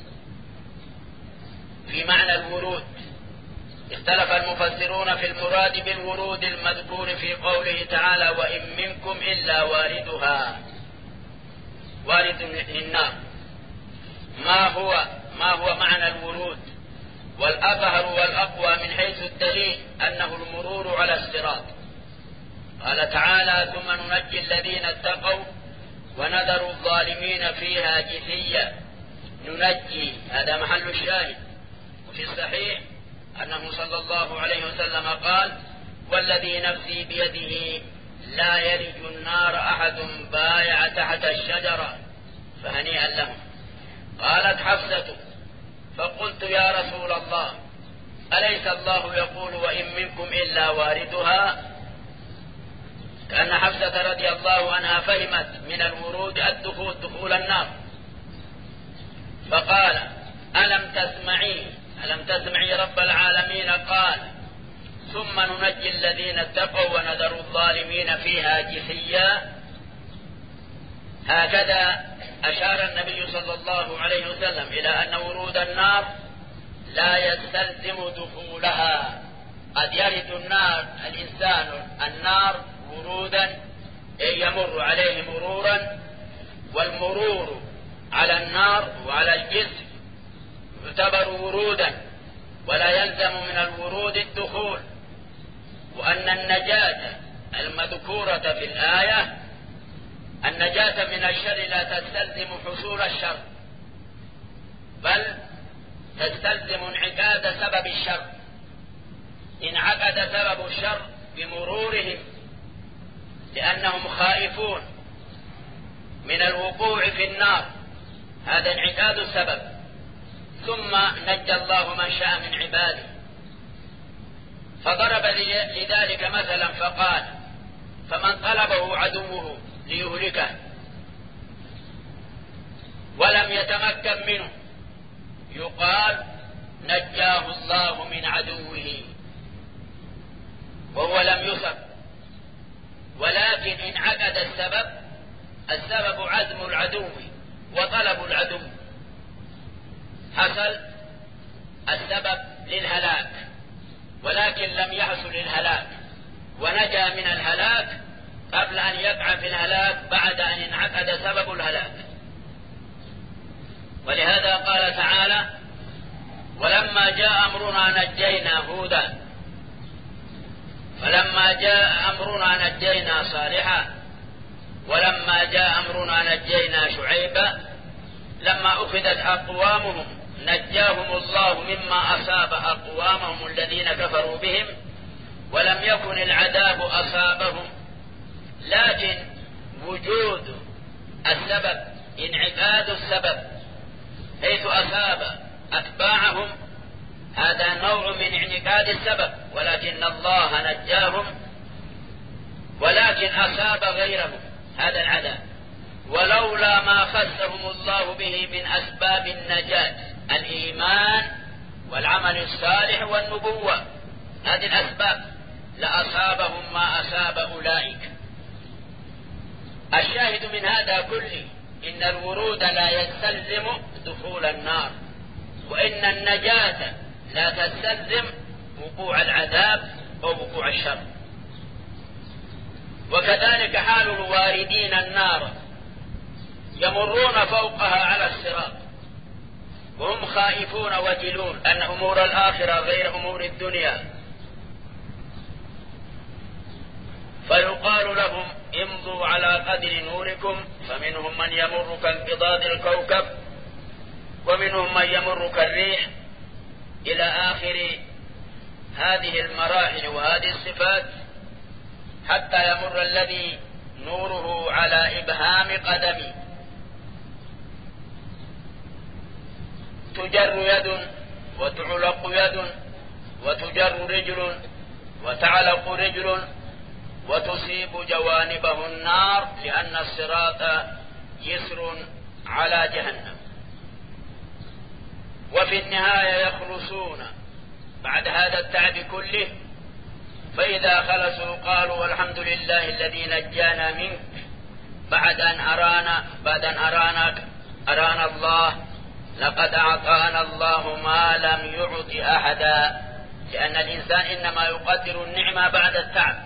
Speaker 1: في معنى الورود. اختلف المفسرون في المراد بالورود المذكور في قوله تعالى وإن منكم إلا واردها، وارد للنار. ما هو معنى الورود؟ والأظهر والأقوى من حيث الدليل أنه المرور على الصراط. قال تعالى ثم ننجي الذين اتقوا ونذر الظالمين فيها جثيا. ننجي، هذا محل الشاهد. وفي الصحيح أنه صلى الله عليه وسلم قال والذي نفسي بيده لا يلج النار أحد بايع تحت الشجرة فهنيئا لهم. قالت حفصة فقلت يا رسول الله أليس الله يقول وإن منكم إلا واردها؟ كأن حفصة رضي الله عنها فهمت من الورود دخول النار. فقال ألم تسمعي رب العالمين قال ثم ننجي الذين اتقوا ونذر الظالمين فيها جثيا. هكذا أشار النبي صلى الله عليه وسلم إلى أن ورود النار لا يستلزم دخولها. قد يرد الإنسان النار ورودا يمر عليه مرورا، والمرور على النار وعلى الجسم يعتبر ورودا ولا يلزم من الورود الدخول. وأن النجاة المذكورة في الآية النجاة من الشر لا تستلزم حصول الشر، بل تستلزم انعقاد سبب الشر. انعقد سبب الشر بمرورهم لأنهم خائفون من الوقوع في النار، هذا انعقاد السبب. ثم نجى الله من شاء من عباده. فضرب لذلك مثلا فقال فمن طلبه عدوه ليهلكه ولم يتمكن منه يقال نجاه الله من عدوه وهو لم يصب. ولكن انعقد السبب عزم العدو وطلب العدو، حصل السبب للهلاك ولكن لم يحصل الهلاك، ونجا من الهلاك قبل أن يقع في الهلاك بعد أن انعقد سبب الهلاك. ولهذا قال تعالى ولما جاء أمرنا نجينا هودا، فلما جاء أمرنا نجينا صالحا، ولما جاء أمرنا نجينا شعيبا. لما أخذت أقوامهم نجاهم الله مما أصاب أقوامهم الذين كفروا بهم، ولم يكن العذاب أصابهم. لكن وجود السبب انعقاد السبب حيث أصاب أتباعهم هذا نوع من انعقاد السبب، ولكن الله نجاهم، ولكن أصاب غيرهم هذا العذاب. ولولا ما خصهم الله به من أسباب النجاة الإيمان والعمل الصالح والنبوة، هذه الأسباب لأصابهم ما أصاب أولئك. الشاهد من هذا كله إن الورود لا يستلزم دخول النار، وإن النجاة لا تستلزم وقوع العذاب أو وقوع الشر. وكذلك حال الواردين النار يمرون فوقها على الصراط وهم خائفون وجلون أن أمور الآخرة غير أمور الدنيا، فيقال لهم امضوا على قدر نوركم، فمنهم من يمر كانقضاض الكوكب ومنهم من يمر كالريح، إلى آخر هذه المراحل وهذه الصفات، حتى يمر الذي نوره على إبهام قدمي. تجر يد وتعلق يد وتجر رجل وتعلق رجل وتصيب جوانبه النار لأن الصراط يسر على جهنم. وفي النهاية يخلصون بعد هذا التعب كله، فإذا خلصوا قالوا والحمد لله الذي نجانا منك بعد أن أرانا الله، لقد أعطانا الله ما لم يعط أحدا. لأن الإنسان إنما يقدر النعمة بعد التعب.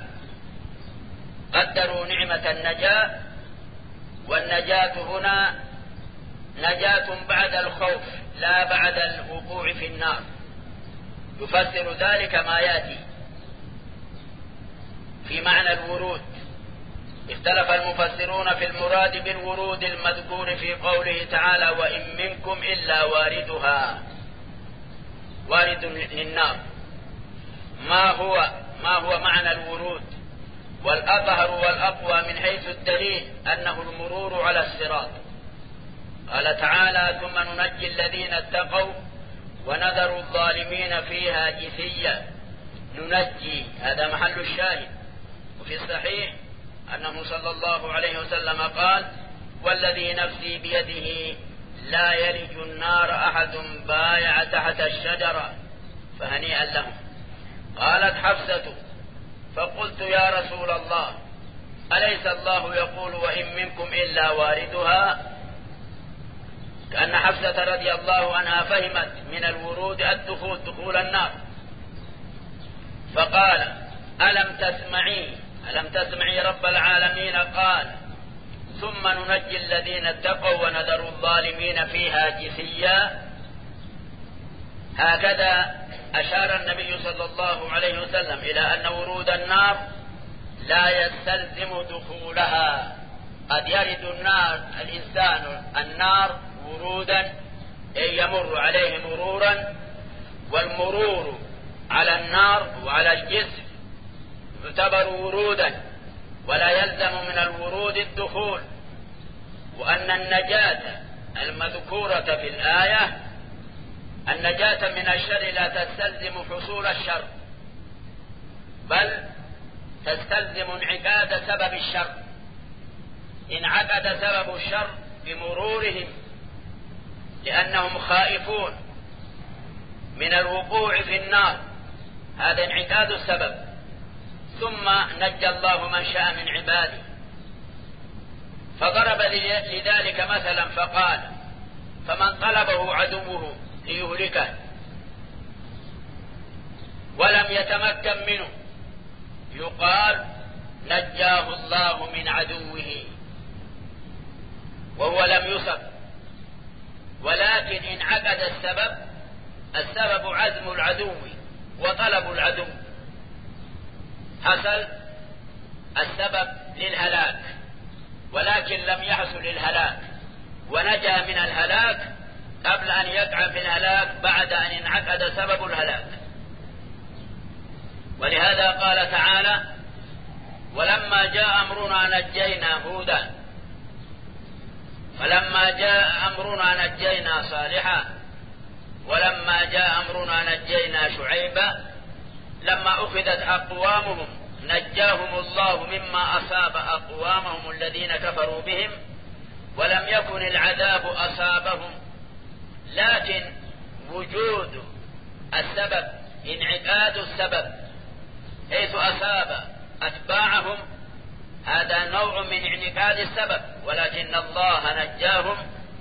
Speaker 1: قدروا نعمة النجاة، والنجاة هنا نجاة بعد الخوف لا بعد الوقوع في النار. يفسر ذلك ما يأتي في معنى الورود. اختلف المفسرون في المراد بالورود المذكور في قوله تعالى وإن منكم إلا واردها، وارد للنار. ما هو معنى الورود؟ والأظهر والأقوى من حيث الدليل أنه المرور على الصراط. قال تعالى ثم ننجي الذين اتقوا ونذر الظالمين فيها جثيا. ننجي، هذا محل الشاهد. وفي الصحيح أنه صلى الله عليه وسلم قال والذي نفسي بيده لا يلج النار أحد بايع تحت الشجرة فهنيئا لهم. قالت حفصة فقلت يا رسول الله أليس الله يقول وإن منكم إلا واردها؟ كأن حفصة رضي الله عنها فهمت من الورود الدخول، دخول النار. فقال ألم تسمعي رب العالمين قال ثم ننجي الذين اتقوا ونذر الظالمين فيها جثيا. هكذا أشار النبي صلى الله عليه وسلم إلى أن ورود النار لا يستلزم دخولها. قد يرد الإنسان النار ورودا، أي يمر عليه مرورا، والمرور على النار وعلى الجسم يعتبر ورودا، ولا يلزم من الورود الدخول. وأن النجاة المذكورة في الآية النجاة من الشر لا تستلزم حصول الشر، بل تستلزم انعقاد سبب الشر. انعقد سبب الشر بمرورهم لأنهم خائفون من الوقوع في النار، هذا انعقاد السبب. ثم نجى الله من شاء من عباده. فضرب لذلك مثلا فقال فمن طلبه عدوه ليهلكه ولم يتمكن منه يقال نجاه الله من عدوه وهو لم يصب. ولكن انعقد السبب عزم العدو وطلب العدو، حصل السبب للهلاك ولكن لم يحصل الهلاك، ونجا من الهلاك قبل أن يقع في الهلاك بعد أن انعقد سبب الهلاك. ولهذا قال تعالى ولما جاء أمرنا نجينا هودا، فلما جاء أمرنا نجينا صالحا، ولما جاء أمرنا نجينا شعيبا. لما أخذت أقوامهم نجاهم الله مما أصاب أقوامهم الذين كفروا بهم، ولم يكن العذاب أصابهم، لكن وجود السبب انعقاد السبب حيث أصاب أتباعهم هذا نوع من انعقاد السبب، ولكن الله نجاهم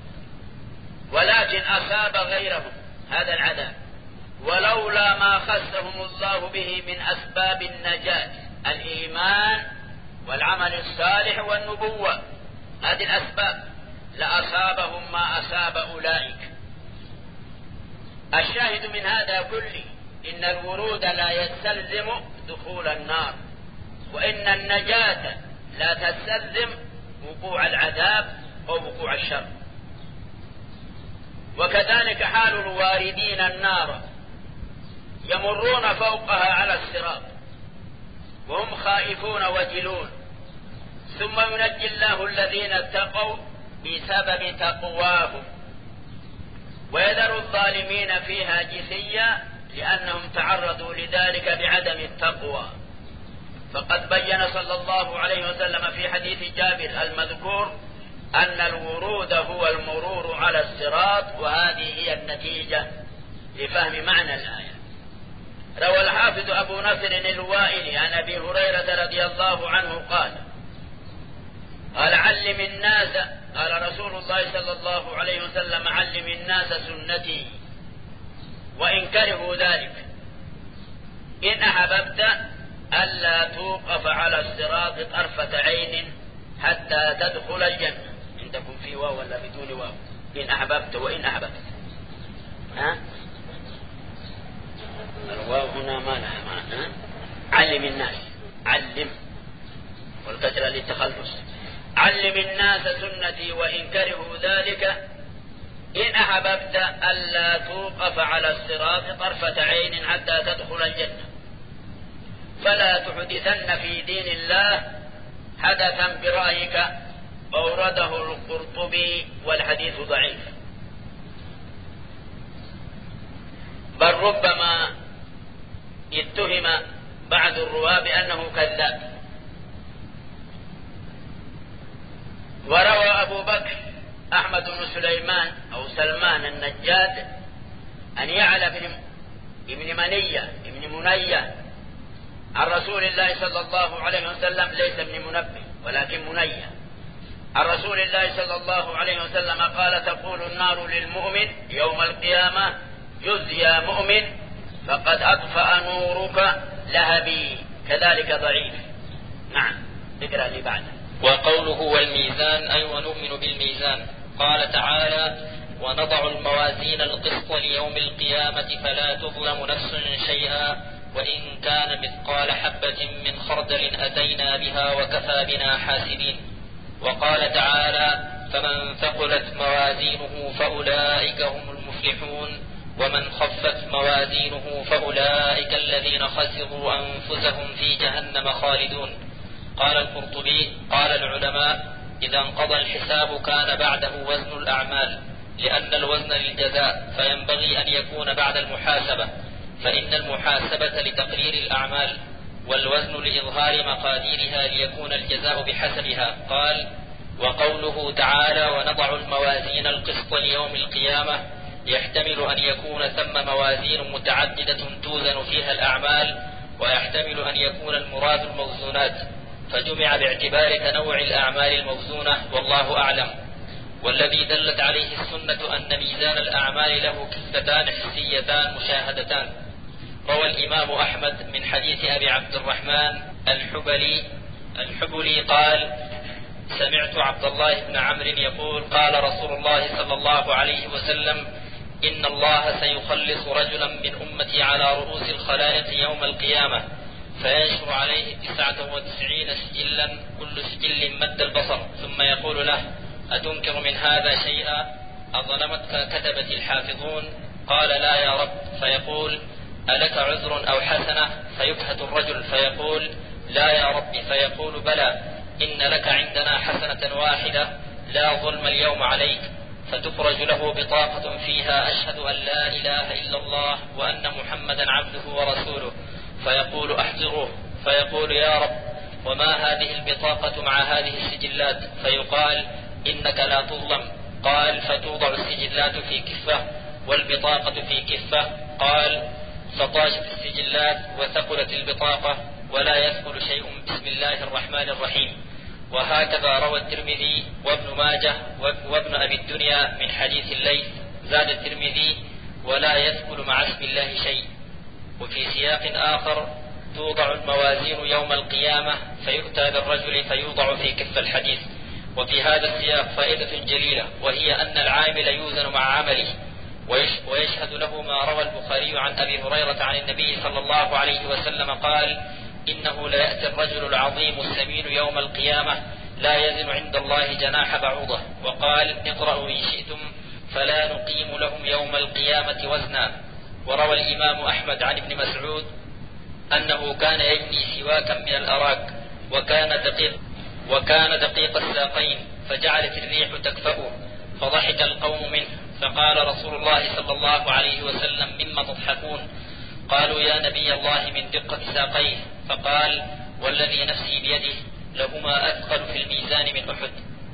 Speaker 1: ولكن أصاب غيرهم هذا العذاب. ولولا ما خصهم الله به من أسباب النجاة الإيمان والعمل الصالح والنبوة، هذه الأسباب لأصابهم ما أصاب أولئك. الشاهد من هذا كله إن الورود لا يستلزم دخول النار، وإن النجاة لا تستلزم وقوع العذاب أو وقوع الشر. وكذلك حال الواردين النار، يمرون فوقها على الصراط وهم خائفون وجلون، ثم ينجي الله الذين اتقوا بسبب تقواهم. ويذر الظالمين فيها جثيا لأنهم تعرضوا لذلك بعدم التقوى. فقد بين صلى الله عليه وسلم في حديث جابر المذكور أن الورود هو المرور على الصراط، وهذه هي النتيجة لفهم معنى الآية. روى الحافظ أبو نصر الوائلي عن أبي هريرة رضي الله عنه قال علم الناس، قال رسول الله صلى الله عليه وسلم: علم الناس سنتي وإن كرهوا ذلك، إن أحببت ألا توقف على الصراط طرفة عين حتى تدخل الجنة. عندكم في واو ولا بدون واو؟ إن أحببت وإن أحببت، الواو هنا ما لها معنى. علم الناس، علم والكسر للتخلص. علم الناس سنتي وإن كرهوا ذلك، إن أحببت ألا توقف على الصراط طرفة عين حتى تدخل الجنة، فلا تحدثن في دين الله حدثا برأيك. أورده القرطبي والحديث ضعيف. بل ربما اتهم بعض الرواة بأنه كذاب. وروى أبو بكر أحمد بن سليمان أو سلمان النجاد أن يعلى ابن منية عن رسول الله صلى الله عليه وسلم، ليس ابن منبه ولكن منية، عن رسول الله صلى الله عليه وسلم قال: تقول النار للمؤمن يوم القيامة: جز يا مؤمن فقد أطفأ نورك لهبي. كذلك ضعيف. نعم، اقرأ لي بعد.
Speaker 2: وقوله والميزان أي ونؤمن بالميزان. قال تعالى: ونضع الموازين القسط ليوم القيامة فلا تظلم نفس شيئا وإن كان مثقال حبة من خردل أتينا بها وكفى بنا حاسبين. وقال تعالى: فمن ثقلت موازينه فأولئك هم المفلحون ومن خفت موازينه فأولئك الذين خسروا أنفسهم في جهنم خالدون. قال القرطبي: قال العلماء: إذا انقضى الحساب كان بعده وزن الأعمال، لأن الوزن للجزاء فينبغي أن يكون بعد المحاسبة، فإن المحاسبة لتقرير الأعمال والوزن لإظهار مقاديرها ليكون الجزاء بحسبها. قال: وقوله تعالى: ونضع الموازين القسط ليوم القيامة، يحتمل أن يكون ثم موازين متعددة توزن فيها الأعمال، ويحتمل أن يكون المراد الموزونات، فجمع باعتبار تنوع الأعمال الموزونة، والله أعلم. والذي دلت عليه السنة أن ميزان الأعمال له كفتان حسيتان مشاهدتان. روى الإمام أحمد من حديث أبي عبد الرحمن الحبلي قال: سمعت عبد الله بن عمرو يقول: قال رسول الله صلى الله عليه وسلم: إن الله سيخلص رجلا من أمتي على رؤوس الخلائق يوم القيامة، فينشر عليه 99 سجلا، كل سجل مد البصر، ثم يقول له: أتنكر من هذا شيئا؟ أظلمتك كتبت الحافظون؟ قال: لا يا رب. فيقول: ألك عذر أو حسنة؟ فيكهت الرجل فيقول: لا يا رب. فيقول: بلى، إن لك عندنا حسنة واحدة، لا ظلم اليوم عليك. فتفرج له بطاقة فيها: أشهد أن لا إله إلا الله وأن محمدا عبده ورسوله. فيقول: أحضروه. فيقول: يا رب، وما هذه البطاقة مع هذه السجلات؟ فيقال: إنك لا تظلم. قال: فتوضع السجلات في كفة والبطاقة في كفة. قال: فطاشت السجلات وثقلت البطاقة، ولا يثقل شيء بسم الله الرحمن الرحيم. وهكذا روى الترمذي وابن ماجه وابن أبي الدنيا من حديث الليث. زاد الترمذي: ولا يثقل مع اسم الله شيء. وفي سياق آخر: توضع الموازين يوم القيامة فيؤتى بالرجل فيوضع في كف الحديث. وفي هذا السياق فائدة جليلة، وهي أن العامل يوزن مع عمله، ويشهد له ما روى البخاري عن أبي هريرة عن النبي صلى الله عليه وسلم قال: إنه ليأتي الرجل العظيم السمين يوم القيامة لا يزن عند الله جناح بعوضة. وقال: اقرأوا إن شئتم فلا نقيم لهم يوم القيامة وزنا. وروى الإمام أحمد عن ابن مسعود أنه كان يجني سواكا من الأراك، وكان دقيق الساقين، فجعلت الريح تكفأه، فضحك القوم منه، فقال رسول الله صلى الله عليه وسلم: مما تضحكون؟ قالوا: يا نبي الله من دقة ساقيه. فقال: والذي نفسي بيده لهما أثقل في الميزان من أحد.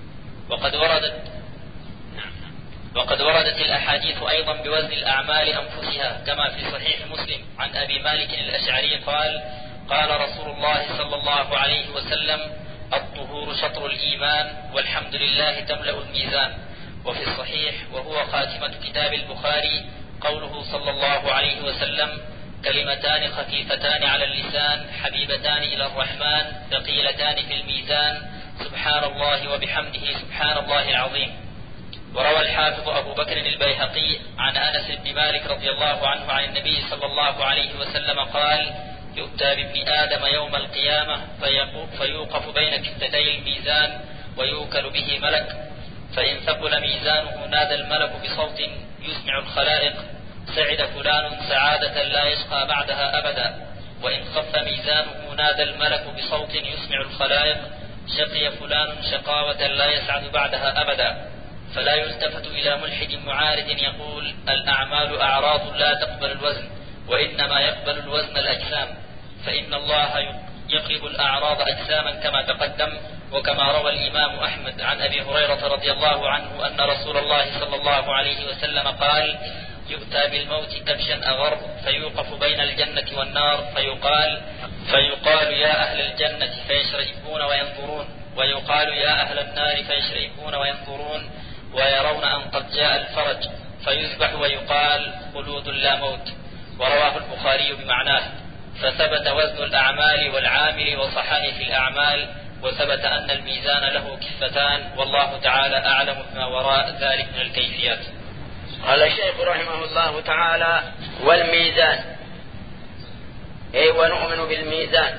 Speaker 2: وقد وردت الأحاديث أيضا بوزن الأعمال أنفسها، كما في صحيح مسلم عن أبي مالك الأشعري قال: قال رسول الله صلى الله عليه وسلم: الطهور شطر الإيمان، والحمد لله تملأ الميزان. وفي الصحيح وهو خاتمة كتاب البخاري قوله صلى الله عليه وسلم: كلمتان خفيفتان على اللسان حبيبتان إلى الرحمن ثقيلتان في الميزان، سبحان الله وبحمده سبحان الله العظيم. وروى الحافظ أبو بكر البيهقي عن أنس بن مالك رضي الله عنه عن النبي صلى الله عليه وسلم قال: يؤتى بابن آدم يوم القيامة فيوقف بين كفتي الميزان ويوكل به ملك، فإن ثقل ميزانه نادى الملك بصوت يسمع الخلائق: سعد فلان سعادة لا يشقى بعدها أبدا. وإن خف ميزانه نادى الملك بصوت يسمع الخلائق: شقي فلان شقاوة لا يسعد بعدها أبدا. فلا يلتفت إلى ملحد معارض يقول: الأعمال أعراض لا تقبل الوزن، وإنما يقبل الوزن الأجسام، فإن الله يقلب الأعراض أجساما كما تقدم. وكما روى الإمام أحمد عن أبي هريرة رضي الله عنه أن رسول الله صلى الله عليه وسلم قال: يؤتى بالموت كبشا أغر فيوقف بين الجنة والنار فيقال يا أهل الجنة فيشرئبون وينظرون، ويقال يا أهل النار فيشرئبون وينظرون، ويرون أن قد جاء الفرج فيذبح ويقال: خلود لا موت. ورواه البخاري بمعناه. فثبت وزن الأعمال والعامل وصحائف الأعمال، وثبت أن الميزان له كفتان، والله تعالى أعلم بما وراء ذلك من الكيفيات.
Speaker 1: قال الشيخ رحمه الله تعالى: والميزان، أي ونؤمن بالميزان.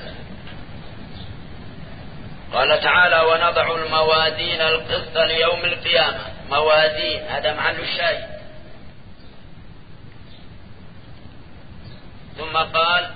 Speaker 1: قال تعالى: ونضع الموازين القسط ليوم القيامة. موازين، هذا محل الشاهد. ثم قال: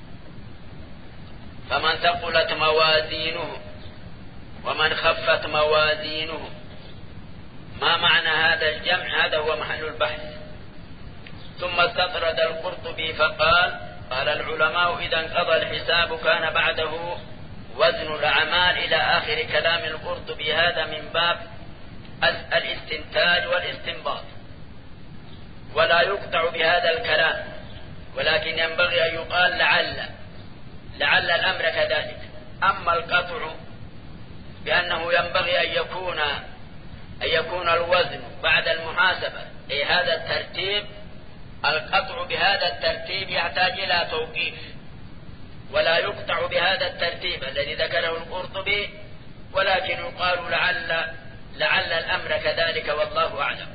Speaker 1: فمن ثقلت موازينه ومن خفت موازينه. ما معنى هذا الجمع؟ هذا هو محل البحث. ثم استطرد القرطبي فقال: قال العلماء: إذا انقضى الحساب كان بعده وزن الأعمال إلى آخر كلام القرطبي. هذا من باب الاستنتاج والاستنباط، ولا يقطع بهذا الكلام، ولكن ينبغي أن يقال لعل الأمر كذلك. أما القطع بأنه ينبغي أن يكون الوزن بعد المحاسبة، أي هذا الترتيب، القطع بهذا الترتيب يحتاج إلى توقيف، ولا يقطع بهذا الترتيب الذي ذكره القرطبي، ولكن يقال لعل الأمر كذلك، والله أعلم.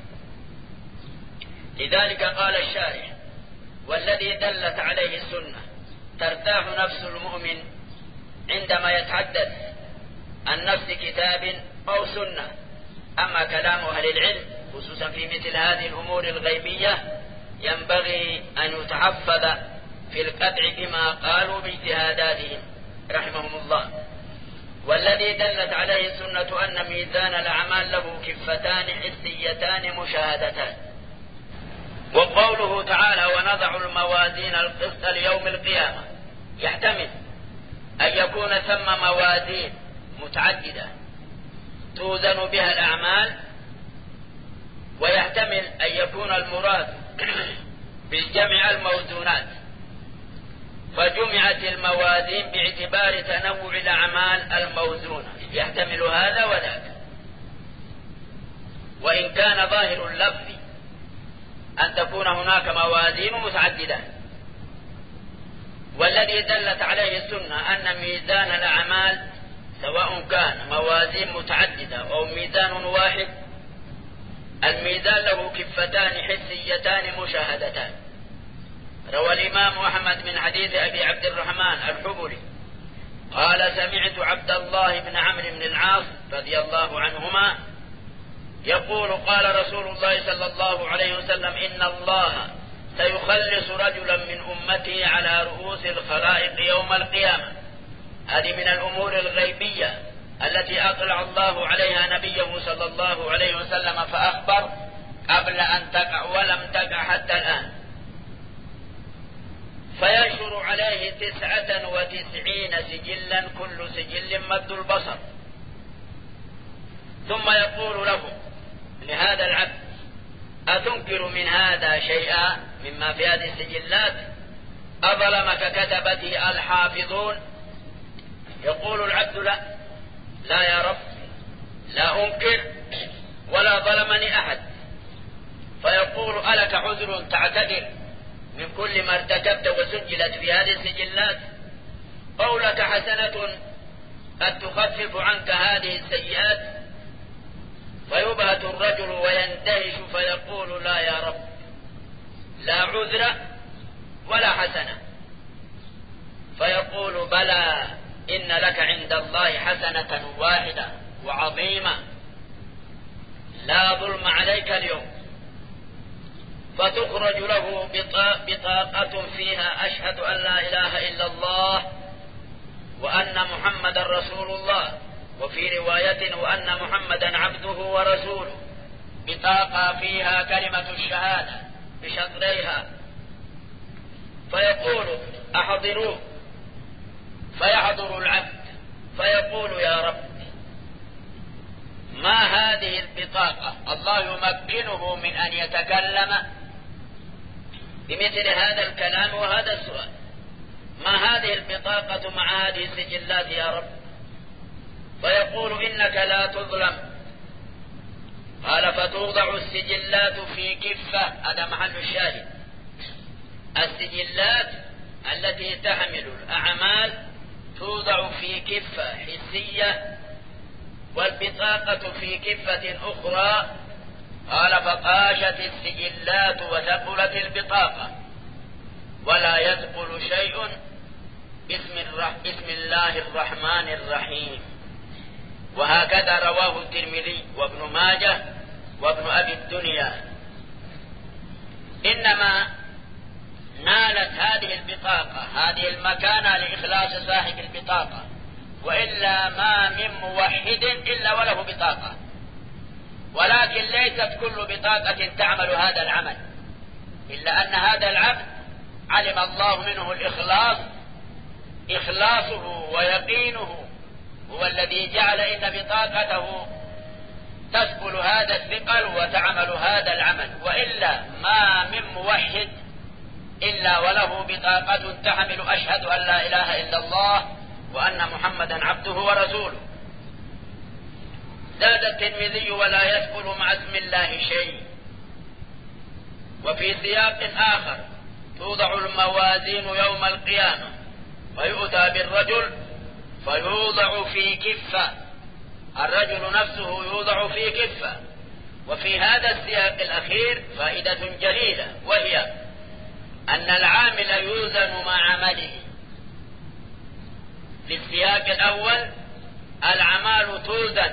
Speaker 1: لذلك قال الشارح: والذي دلت عليه السنة ترتاح نفس المؤمن عندما يتحدث عن نفس كتاب أو سنة. أما كلام أهل العلم خصوصا في مثل هذه الأمور الغيبية ينبغي أن يتحفظ في القطع بما قالوا باجتهاداتهم رحمهم الله. والذي دلت عليه السنة أن ميزان الأعمال له كفتان حسيتان مشاهدتان. وقوله تعالى: ونضع الموازين القسط ليوم القيامة، يحتمل أن يكون ثم موازين متعددة توزن بها الأعمال، ويحتمل أن يكون المراد بالجمع الموزونات، فجمعت الموازين باعتبار تنوع الأعمال الموزونة، يحتمل هذا وذاك. وإن كان ظاهر اللفظ أن تكون هناك موازين متعددة. والذي دلت عليه السنة أن ميزان الأعمال سواء كان موازين متعددة أو ميزان واحد، الميزان له كفتان حسيتان مشاهدتان. روى الإمام أحمد من حديث أبي عبد الرحمن الحبلي قال: سمعت عبد الله بن عمرو بن العاص رضي الله عنهما يقول: قال رسول الله صلى الله عليه وسلم: إن الله سيخلص رجلا من أمته على رؤوس الخلائق يوم القيامة. هذه من الأمور الغيبية التي أطلع الله عليها نبيه صلى الله عليه وسلم فأخبر قبل أن تقع ولم تقع حتى الآن، فينشر عليه 99 سجلا كل سجل مد البصر، ثم يقول له لهذا العبد: أتنكر من هذا شيئا مما في هذه السجلات؟ أظلمك كتبته الحافظون؟ يقول العبد: لا يا رب، لا أنكر ولا ظلمني أحد. فيقول: ألك عذر تعتذر من كل ما ارتكبت وسجلت في هذه السجلات؟ قولك حسنة قد تخفف عنك هذه السيئات؟ فيبهت الرجل ويندهش فيقول: لا يا رب، لا عذر ولا حسنة. فيقول: بلى، إن لك عند الله حسنة واحدة وعظيمة، لا ظلم عليك اليوم. فتخرج له بطاقة فيها: أشهد أن لا إله إلا الله وأن محمدا رسول الله، وفي رواية: وأن محمدا عبده ورسوله. بطاقة فيها كلمة الشهادة بشطريها. فيقول: أحضروه. فيحضر العبد فيقول: يا رب، ما هذه البطاقة؟ الله يمكنه من أن يتكلم بمثل هذا الكلام وهذا السؤال. ما هذه البطاقة مع هذه السجلات يا رب؟ فيقول: إنك لا تظلم. قال: فتوضع السجلات في كفة. هذا محل الشاهد. السجلات التي تحمل الأعمال توضع في كفة حسية، والبطاقة في كفة أخرى. قال: فقاشت السجلات وثقلت البطاقة، ولا يثقل شيء بسم الله الرحمن الرحيم. وهكذا رواه الترمذي وابن ماجه وابن أبي الدنيا. إنما نالت هذه البطاقة هذه المكانة لإخلاص صاحب البطاقة، وإلا ما من موحد إلا وله بطاقة، ولكن ليست كل بطاقة تعمل هذا العمل، إلا أن هذا العبد علم الله منه الإخلاص. إخلاصه ويقينه هو الذي جعل إن بطاقته تثقل هذا الثقل وتعمل هذا العمل، وإلا ما من موحد إلا وله بطاقة تحمل: أشهد أن لا إله إلا الله وأن محمدا عبده ورسوله. زاد الترمذي: ولا يثقل مع اسم الله شيء. وفي سياق آخر: توضع الموازين يوم القيامة فيؤتى بالرجل فيوضع في كفة. الرجل نفسه يوضع في كفة. وفي هذا السياق الأخير فائدة جليلة، وهي أن العامل يوزن مع عمله. في السياق الأول الأعمال توزن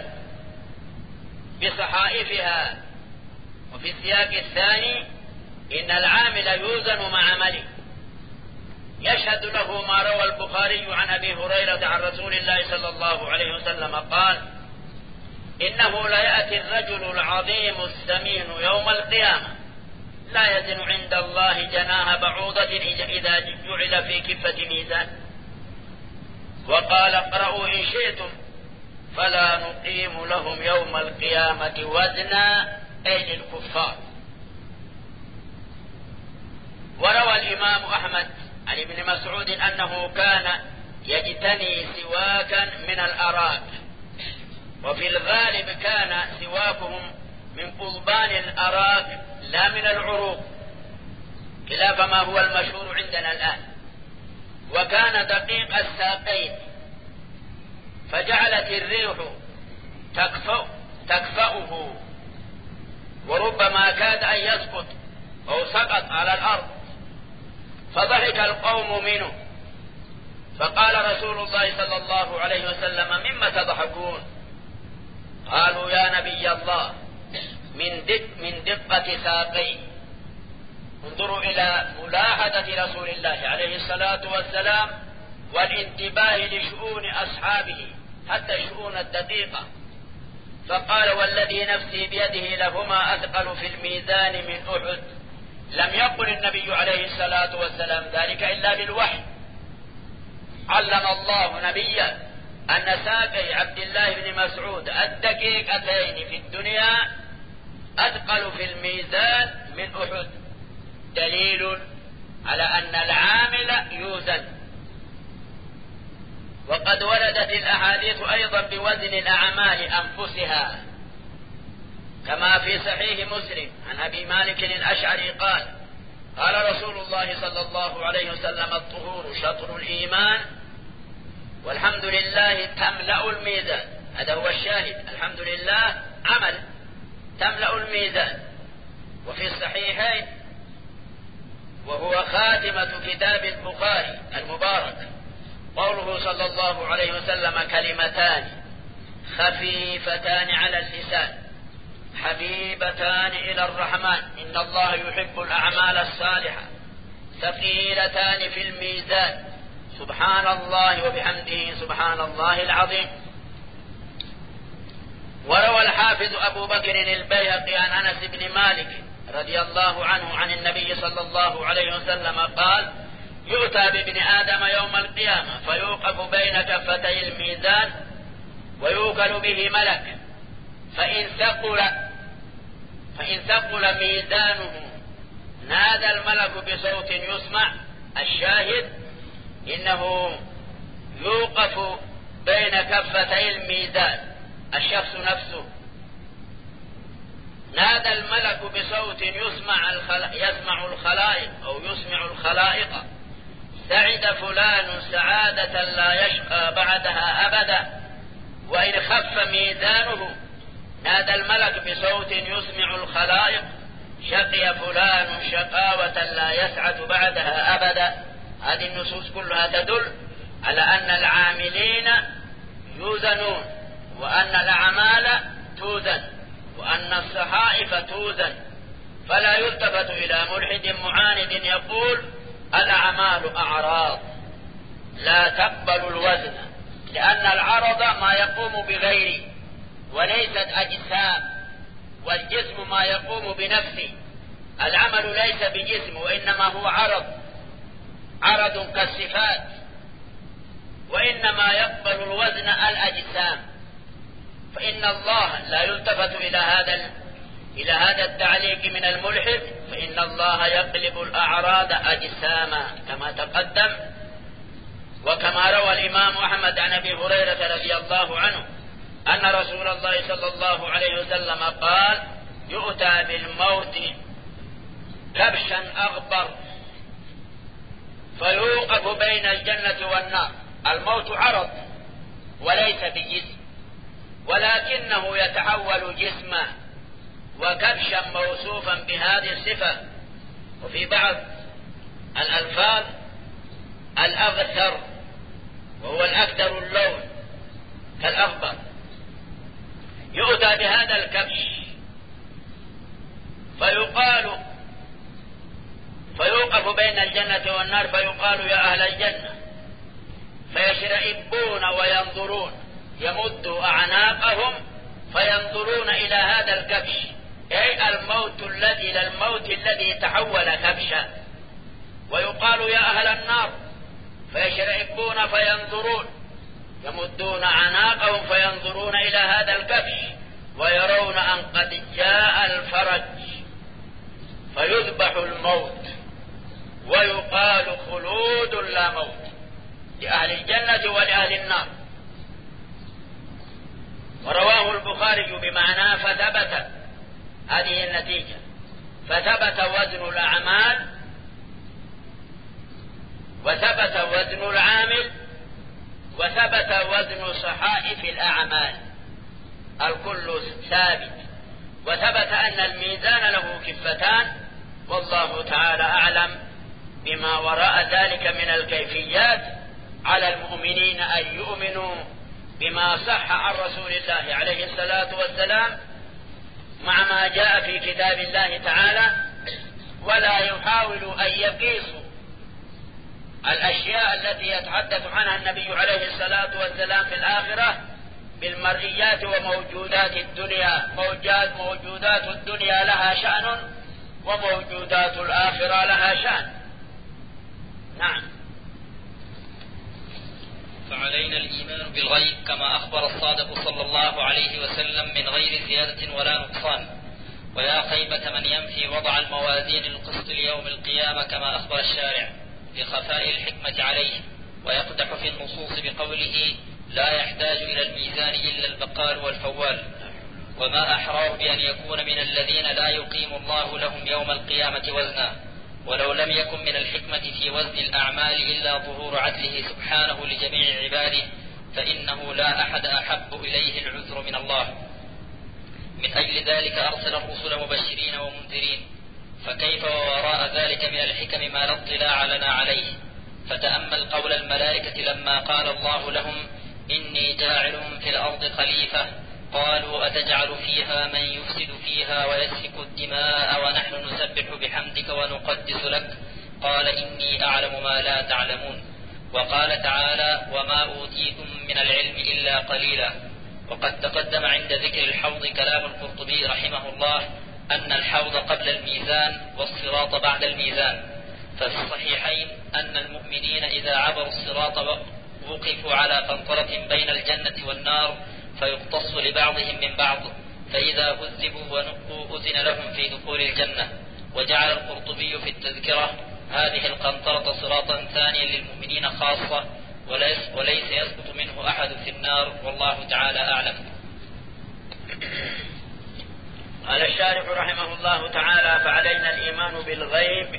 Speaker 1: بصحائفها، وفي السياق الثاني إن العامل يوزن مع عمله. يشهد له ما روى البخاري عن أبي هريرة عن رسول الله صلى الله عليه وسلم قال: إنه ليأتي الرجل العظيم السمين يوم القيامة لا يزن عند الله جناح بعوضة إذا جعل في كفة ميزان. وقال: اقرأوا إن شئتم فلا نقيم لهم يوم القيامة وزنا، أي للكفار. وروى الإمام أحمد عن ابن مسعود أنه كان يجتني سواكا من الأراك، وفي الغالب كان سواكهم من قضبان الأراك لا من العروق، خلاف ما هو المشهور عندنا الآن. وكان دقيق الساقين، فجعلت الريح تكفأه، وربما كاد أن يسقط أو سقط على الأرض، فضحك القوم منه. فقال رسول الله صلى الله عليه وسلم: مما تضحكون؟ قالوا: يا نبي الله، من دقة ساقيه. انظروا إلى ملاحظة رسول الله عليه الصلاة والسلام والانتباه لشؤون أصحابه، حتى الشؤون الدقيقة. فقال والذي نفسي بيده لهما أثقل في الميزان من أحد. لم يقل النبي عليه الصلاة والسلام ذلك إلا بالوحي. علم الله نبيا أن ساقي عبد الله بن مسعود الدقيقتين في الدنيا أثقل في الميزان من أحد، دليل على أن العامل يوزن. وقد وردت الأحاديث أيضا بوزن الأعمال أنفسها، كما في صحيح مسلم عن أبي مالك الأشعري قال قال رسول الله صلى الله عليه وسلم الطهور شطر الإيمان والحمد لله تملأ الميزان. هذا هو الشاهد، الحمد لله عمل تملأ الميزان. وفي الصحيحين وهو خاتمة كتاب البخاري المبارك قوله صلى الله عليه وسلم كلمتان خفيفتان على اللسان حبيبتان إلى الرحمن إن الله يحب الأعمال الصالحة ثقيلتان في الميزان سبحان الله وبحمده سبحان الله العظيم. وروى الحافظ أبو بكر البيهقي عن أنس بن مالك رضي الله عنه عن النبي صلى الله عليه وسلم قال يؤتى بابن آدم يوم القيامة فيوقف بين كفتي الميزان ويوكل به ملك فإن ثقل ميزانه نادى الملك بصوت يسمع. الشاهد إنه يوقف بين كفتي الميزان الشخص نفسه، نادى الملك بصوت يسمع الخلائق أو يسمع الخلائق سعد فلان سعادة لا يشقى بعدها أبدا. وإن خف ميزانه نادى الملك بصوت يسمع الخلائق شقي فلان شقاوة لا يسعد بعدها أبدا. هذه النصوص كلها تدل على أن العاملين يوزنون وأن الأعمال توزن وأن الصحائف توزن. فلا يلتفت إلى ملحد معاند يقول الأعمال أعراض لا تقبل الوزن، لأن العرض ما يقوم بغيره وليست أجسام، والجسم ما يقوم بنفسه. العمل ليس بجسم وإنما هو عرض كالصفات، وإنما يقبل الوزن الأجسام. فإن الله لا يلتفت إلى هذا التعليق من الملحد، فإن الله يقلب الأعراض أجساما كما تقدم. وكما روى الإمام أحمد عن أبي هريرة رضي الله عنه أن رسول الله صلى الله عليه وسلم قال يؤتى بالموت كبشا أغبر فيوقف بين الجنة والنار. الموت عرض وليس بجسم، ولكنه يتحول جسما وكبشا موصوفا بهذه الصفة. وفي بعض الألفاظ الأغثر وهو الأكثر اللون كالأغبر. يؤتى بهذا الكبش فيوقف بين الجنة والنار فيقال يا أهل الجنة فيشرئبون وينظرون، يمدوا أعناقهم فينظرون إلى هذا الكبش، أي الموت الذي تحول كبشا. ويقال يا أهل النار فيشرئبون فينظرون، يمدون أعناقهم فينظرون إلى هذا الكبش ويرون أن قد جاء الفرج فيذبح الموت ويقال خلود لا موت لأهل الجنة ولأهل النار. ورواه البخاري بمعنى فثبت هذه النتيجة، فثبت وزن الأعمال وثبت وزن العامل وثبت وزن صحائف الأعمال، الكل ثابت. وثبت أن الميزان له كفتان، والله تعالى أعلم بما وراء ذلك من الكيفيات. على المؤمنين أن يؤمنوا بما صح عن رسول الله عليه الصلاة والسلام مع ما جاء في كتاب الله تعالى، ولا يحاولوا أن يقيسوا الأشياء التي يتحدث عنها النبي عليه الصلاة والسلام في الآخرة بالمرئيات وموجودات الدنيا. موجودات الدنيا لها شأن وموجودات الآخرة لها شأن. نعم.
Speaker 2: فعلينا الإيمان بالغيب كما أخبر الصادق صلى الله عليه وسلم من غير زيادة ولا نقصان. ويا خيبة من ينفي وضع الموازين القسط ليوم القيامة كما أخبر الشارع لخفاء الحكمة عليه، ويقدح في النصوص بقوله لا يحتاج إلى الميزان إلا البقال والفوال. وما أحراه بأن يكون من الذين لا يقيم الله لهم يوم القيامة وزنا، ولو لم يكن من الحكمة في وزن الأعمال إلا ظهور عدله سبحانه لجميع عباده، فإنه لا أحد أحب إليه العذر من الله. من أجل ذلك أرسل الرسل مبشرين ومنذرين، فكيف ووراء ذلك من الحكم ما لا اطلاع لنا عليه. فتأمل قول الملائكة لما قال الله لهم إني جاعل في الأرض خليفة، قالوا أتجعل فيها من يفسد فيها ويسفك الدماء ونحن نسبح بحمدك ونقدس لك، قال إني أعلم ما لا تعلمون. وقال تعالى وما أوتيتم من العلم إلا قليلا. وقد تقدم عند ذكر الحوض كلام القرطبي رحمه الله أن الحوض قبل الميزان والصراط بعد الميزان. ففي الصحيحين أن المؤمنين إذا عبروا الصراط وقفوا على قنطرة بين الجنة والنار فيقتص لبعضهم من بعض، فإذا هذبوا ونقوا أذن لهم في دخول الجنة. وجعل القرطبي في التذكرة هذه القنطرة صراطا ثانيا للمؤمنين خاصة، وليس يسقط منه أحد في النار، والله تعالى أعلم.
Speaker 1: قال الشارح رحمه الله تعالى فعلينا الإيمان بالغيب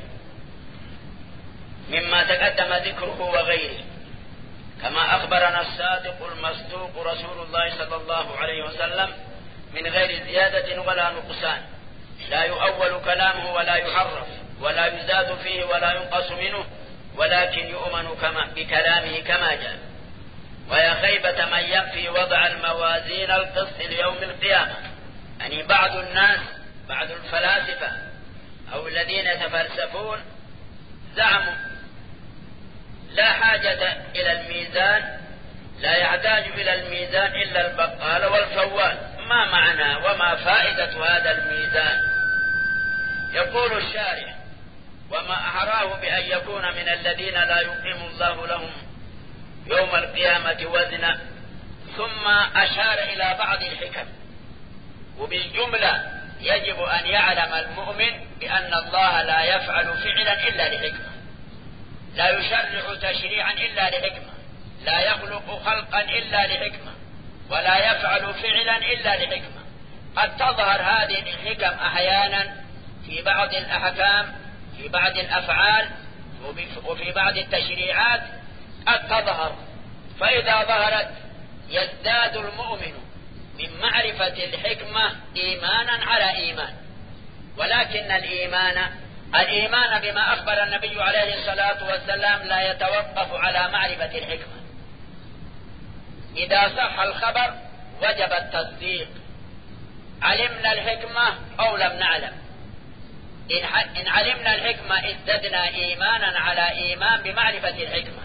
Speaker 1: مما تقدم ذكره وغيره، كما أخبرنا الصادق المصدوق رسول الله صلى الله عليه وسلم من غير زيادة ولا نقصان، لا يؤول كلامه ولا يحرف ولا يزاد فيه ولا ينقص منه، ولكن يؤمن بكلامه كما جاء. ويا خيبة من ينفي وضع الموازين القسط ليوم القيامة. يعني بعض الناس، بعض الفلاسفة أو الذين يتفلسفون زعموا لا حاجة إلى الميزان، لا يحتاج إلى الميزان إلا البقال والفوال. ما معنى وما فائدة هذا الميزان؟ يقول الشارح وما أحراه بأن يكون من الذين لا يقيم الله لهم يوم القيامة وزنا، ثم أشار إلى بعض الحكم. وبالجملة يجب أن يعلم المؤمن بأن الله لا يفعل فعلا إلا لحكمة، لا يشرع تشريعا إلا لحكمة، لا يخلق خلقا إلا لحكمة، ولا يفعل فعلا إلا لحكمة. قد تظهر هذه الحكم أحيانا في بعض الأحكام، في بعض الأفعال، وفي بعض التشريعات قد تظهر. فإذا ظهرت يزداد المؤمن من معرفة الحكمة إيمانا على إيمان. ولكن الإيمان بما أخبر النبي عليه الصلاة والسلام لا يتوقف على معرفة الحكمة. إذا صح الخبر وجب التصديق، علمنا الحكمة أو لم نعلم. إن علمنا الحكمة ازددنا إيمانا على إيمان بمعرفة الحكمة.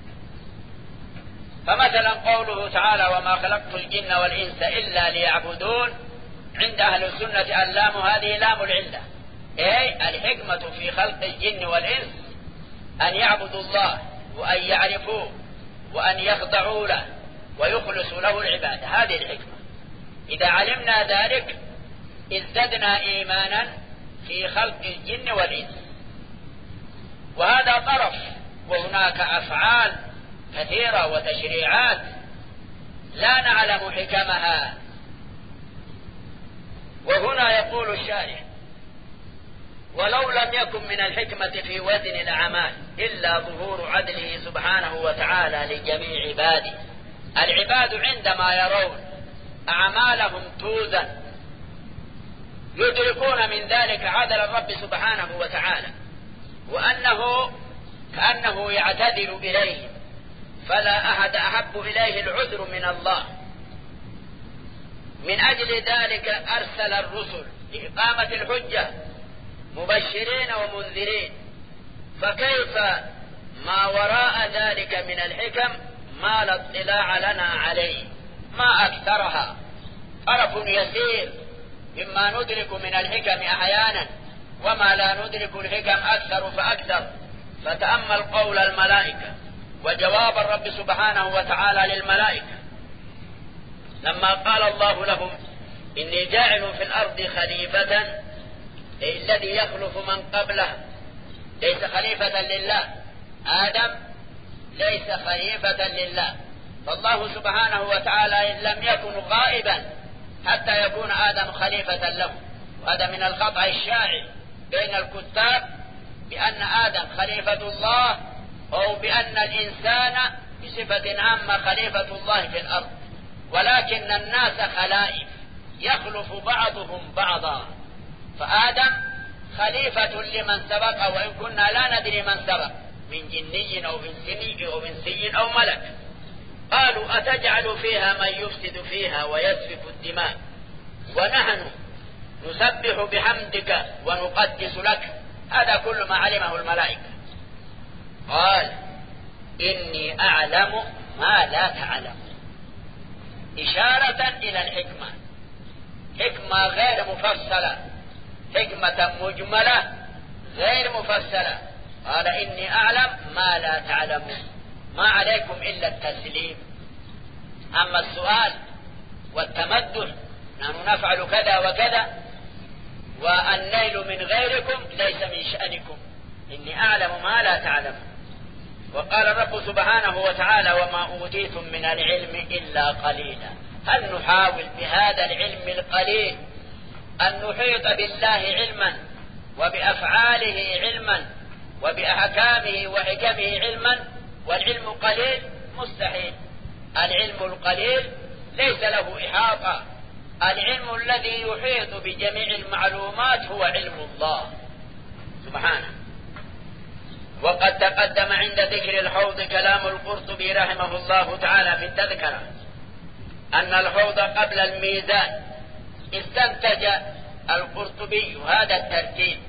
Speaker 1: فمثلا قوله تعالى وما خلقت الجن والإنس إلا ليعبدون، عند أهل السنة اللام هذه لام العلة، أي الحكمة في خلق الجن والإنس أن يعبدوا الله وأن يعرفوه وأن يخضعوا له ويخلصوا له العبادة. هذه الحكمة. إذا علمنا ذلك ازددنا إيمانا في خلق الجن والإنس. وهذا طرف، وهناك أفعال كثيرة وتشريعات لا نعلم حكمها. وهنا يقول الشارح ولو لم يكن من الحكمة في وزن الأعمال إلا ظهور عدله سبحانه وتعالى لجميع عباده. العباد عندما يرون أعمالهم توزن يدركون من ذلك عدل الرب سبحانه وتعالى، وأنه كأنه يعتذر إليه، فلا أحد أحب إليه العذر من الله. من أجل ذلك أرسل الرسل لإقامة الحجة مبشرين ومنذرين. فكيف ما وراء ذلك من الحكم ما لا اطلاع لنا عليه، ما أكثرها، طرف يسير مما ندرك من الحكم أحيانا، وما لا ندرك الحكم أكثر فأكثر. فتأمل قول الملائكة وجواب الرب سبحانه وتعالى للملائكة لما قال الله لهم إني جاعل في الأرض خليفة، الذي يخلف من قبله، ليس خليفة لله. آدم ليس خليفة لله، فالله سبحانه وتعالى إن لم يكن غائبا حتى يكون آدم خليفة له. وهذا من الخطأ الشائع بين الكتاب بأن آدم خليفة الله، أو بأن الإنسان بصفة عامة خليفة الله في الأرض، ولكن الناس خلائف يخلف بعضهم بعضا. فآدم خليفة لمن سبق، وإن كنا لا ندري من سبق من جني أو إنسي أو ملك. قالوا أتجعل فيها من يفسد فيها ويسفك الدماء ونحن نسبح بحمدك ونقدس لك. هذا كل ما علمه الملائكة. قال إني أعلم ما لا تعلم، إشارة إلى الحكمة، حكمة غير مفصلة، حكمة مجملة غير مفصلة. قال إني أعلم ما لا تعلمون، ما عليكم إلا التسليم. أما السؤال والتمدح نحن نفعل كذا وكذا والنيل من غيركم ليس من شأنكم، إني أعلم ما لا تعلمون. وقال الرب سبحانه وتعالى وما أوتيتم من العلم إلا قليلا. هل نحاول بهذا العلم القليل أن نحيط بالله علما وبأفعاله علما وبأحكامه وحكمه علما والعلم قليل؟ مستحيل. العلم القليل ليس له إحاطة. العلم الذي يحيط بجميع المعلومات هو علم الله سبحانه. وقد تقدم عند ذكر الحوض كلام القرطبي رحمه الله تعالى في التذكرة أن الحوض قبل الميزان. استنتج القرطبي هذا الترتيب،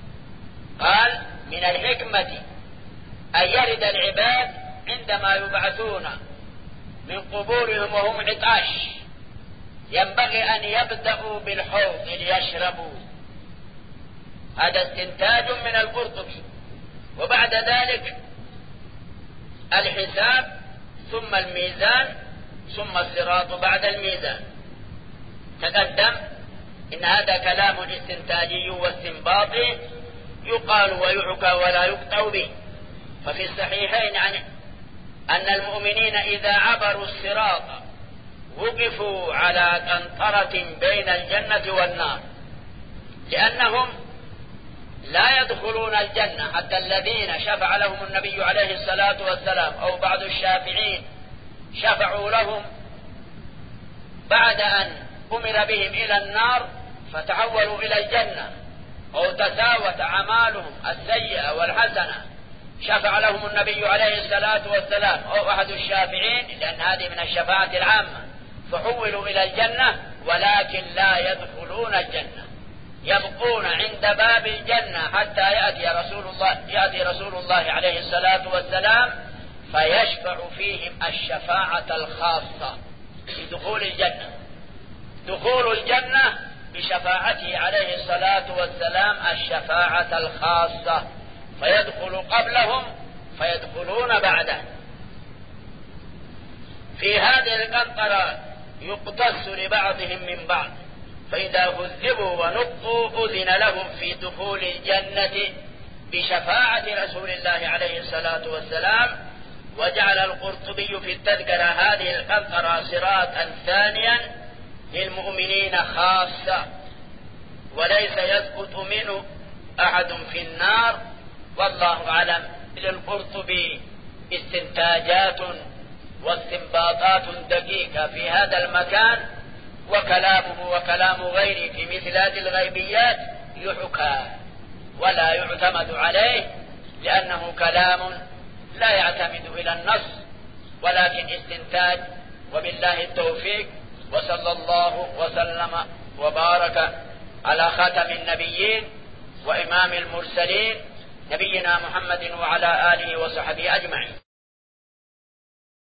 Speaker 1: قال من الحكمة أن يرد العباد عندما يبعثون من قبورهم وهم عطاش ينبغي أن يبدأوا بالحوض ليشربوا. هذا استنتاج من القرطبي. وبعد ذلك الحساب ثم الميزان ثم الصراط بعد الميزان. تقدم إن هذا كلام استنتاجي واستنباطي يقال ويحكى ولا يقطع به. ففي الصحيحين عن أن المؤمنين إذا عبروا الصراط وقفوا على قنطرة بين الجنة والنار، لأنهم لا يدخلون الجنة حتى الذين شفع لهم النبي عليه الصلاة والسلام أو بعض الشافعين شفعوا لهم بعد أن أمر بهم إلى النار فتحولوا إلى الجنة، أو تساوت أعمالهم السيئة والحسنة شفع لهم النبي عليه الصلاة والسلام أو أحد الشافعين، لأن هذه من الشفاعة العامة، فحولوا إلى الجنة ولكن لا يدخلون الجنة، يبقون عند باب الجنة حتى يأتي رسول الله عليه الصلاة والسلام فيشفع فيهم الشفاعة الخاصة بدخول الجنة. دخول الجنة بشفاعته عليه الصلاة والسلام الشفاعة الخاصة، فيدخل قبلهم فيدخلون بعده. في هذه القنطرة يقتص لبعضهم من بعض، فإذا هذبوا ونقوا أذن لهم في دخول الجنة بشفاعة رسول الله عليه الصلاة والسلام. وجعل القرطبي في التذكرة هذه القنطرة صراطا ثانيا للمؤمنين خاصة، وليس يسقط منه أحد في النار. والله أعلم. للقرطبي استنتاجات واستنباطات دقيقة في هذا المكان، وكلامه وكلام غيره في مثل هذه الغيبيات يحكى ولا يعتمد عليه، لأنه كلام لا يعتمد إلى النص ولكن استنتاج. وبالله التوفيق، وصلى الله وسلم وبارك على خاتم النبيين وإمام المرسلين نبينا محمد وعلى آله وصحبه أجمعين.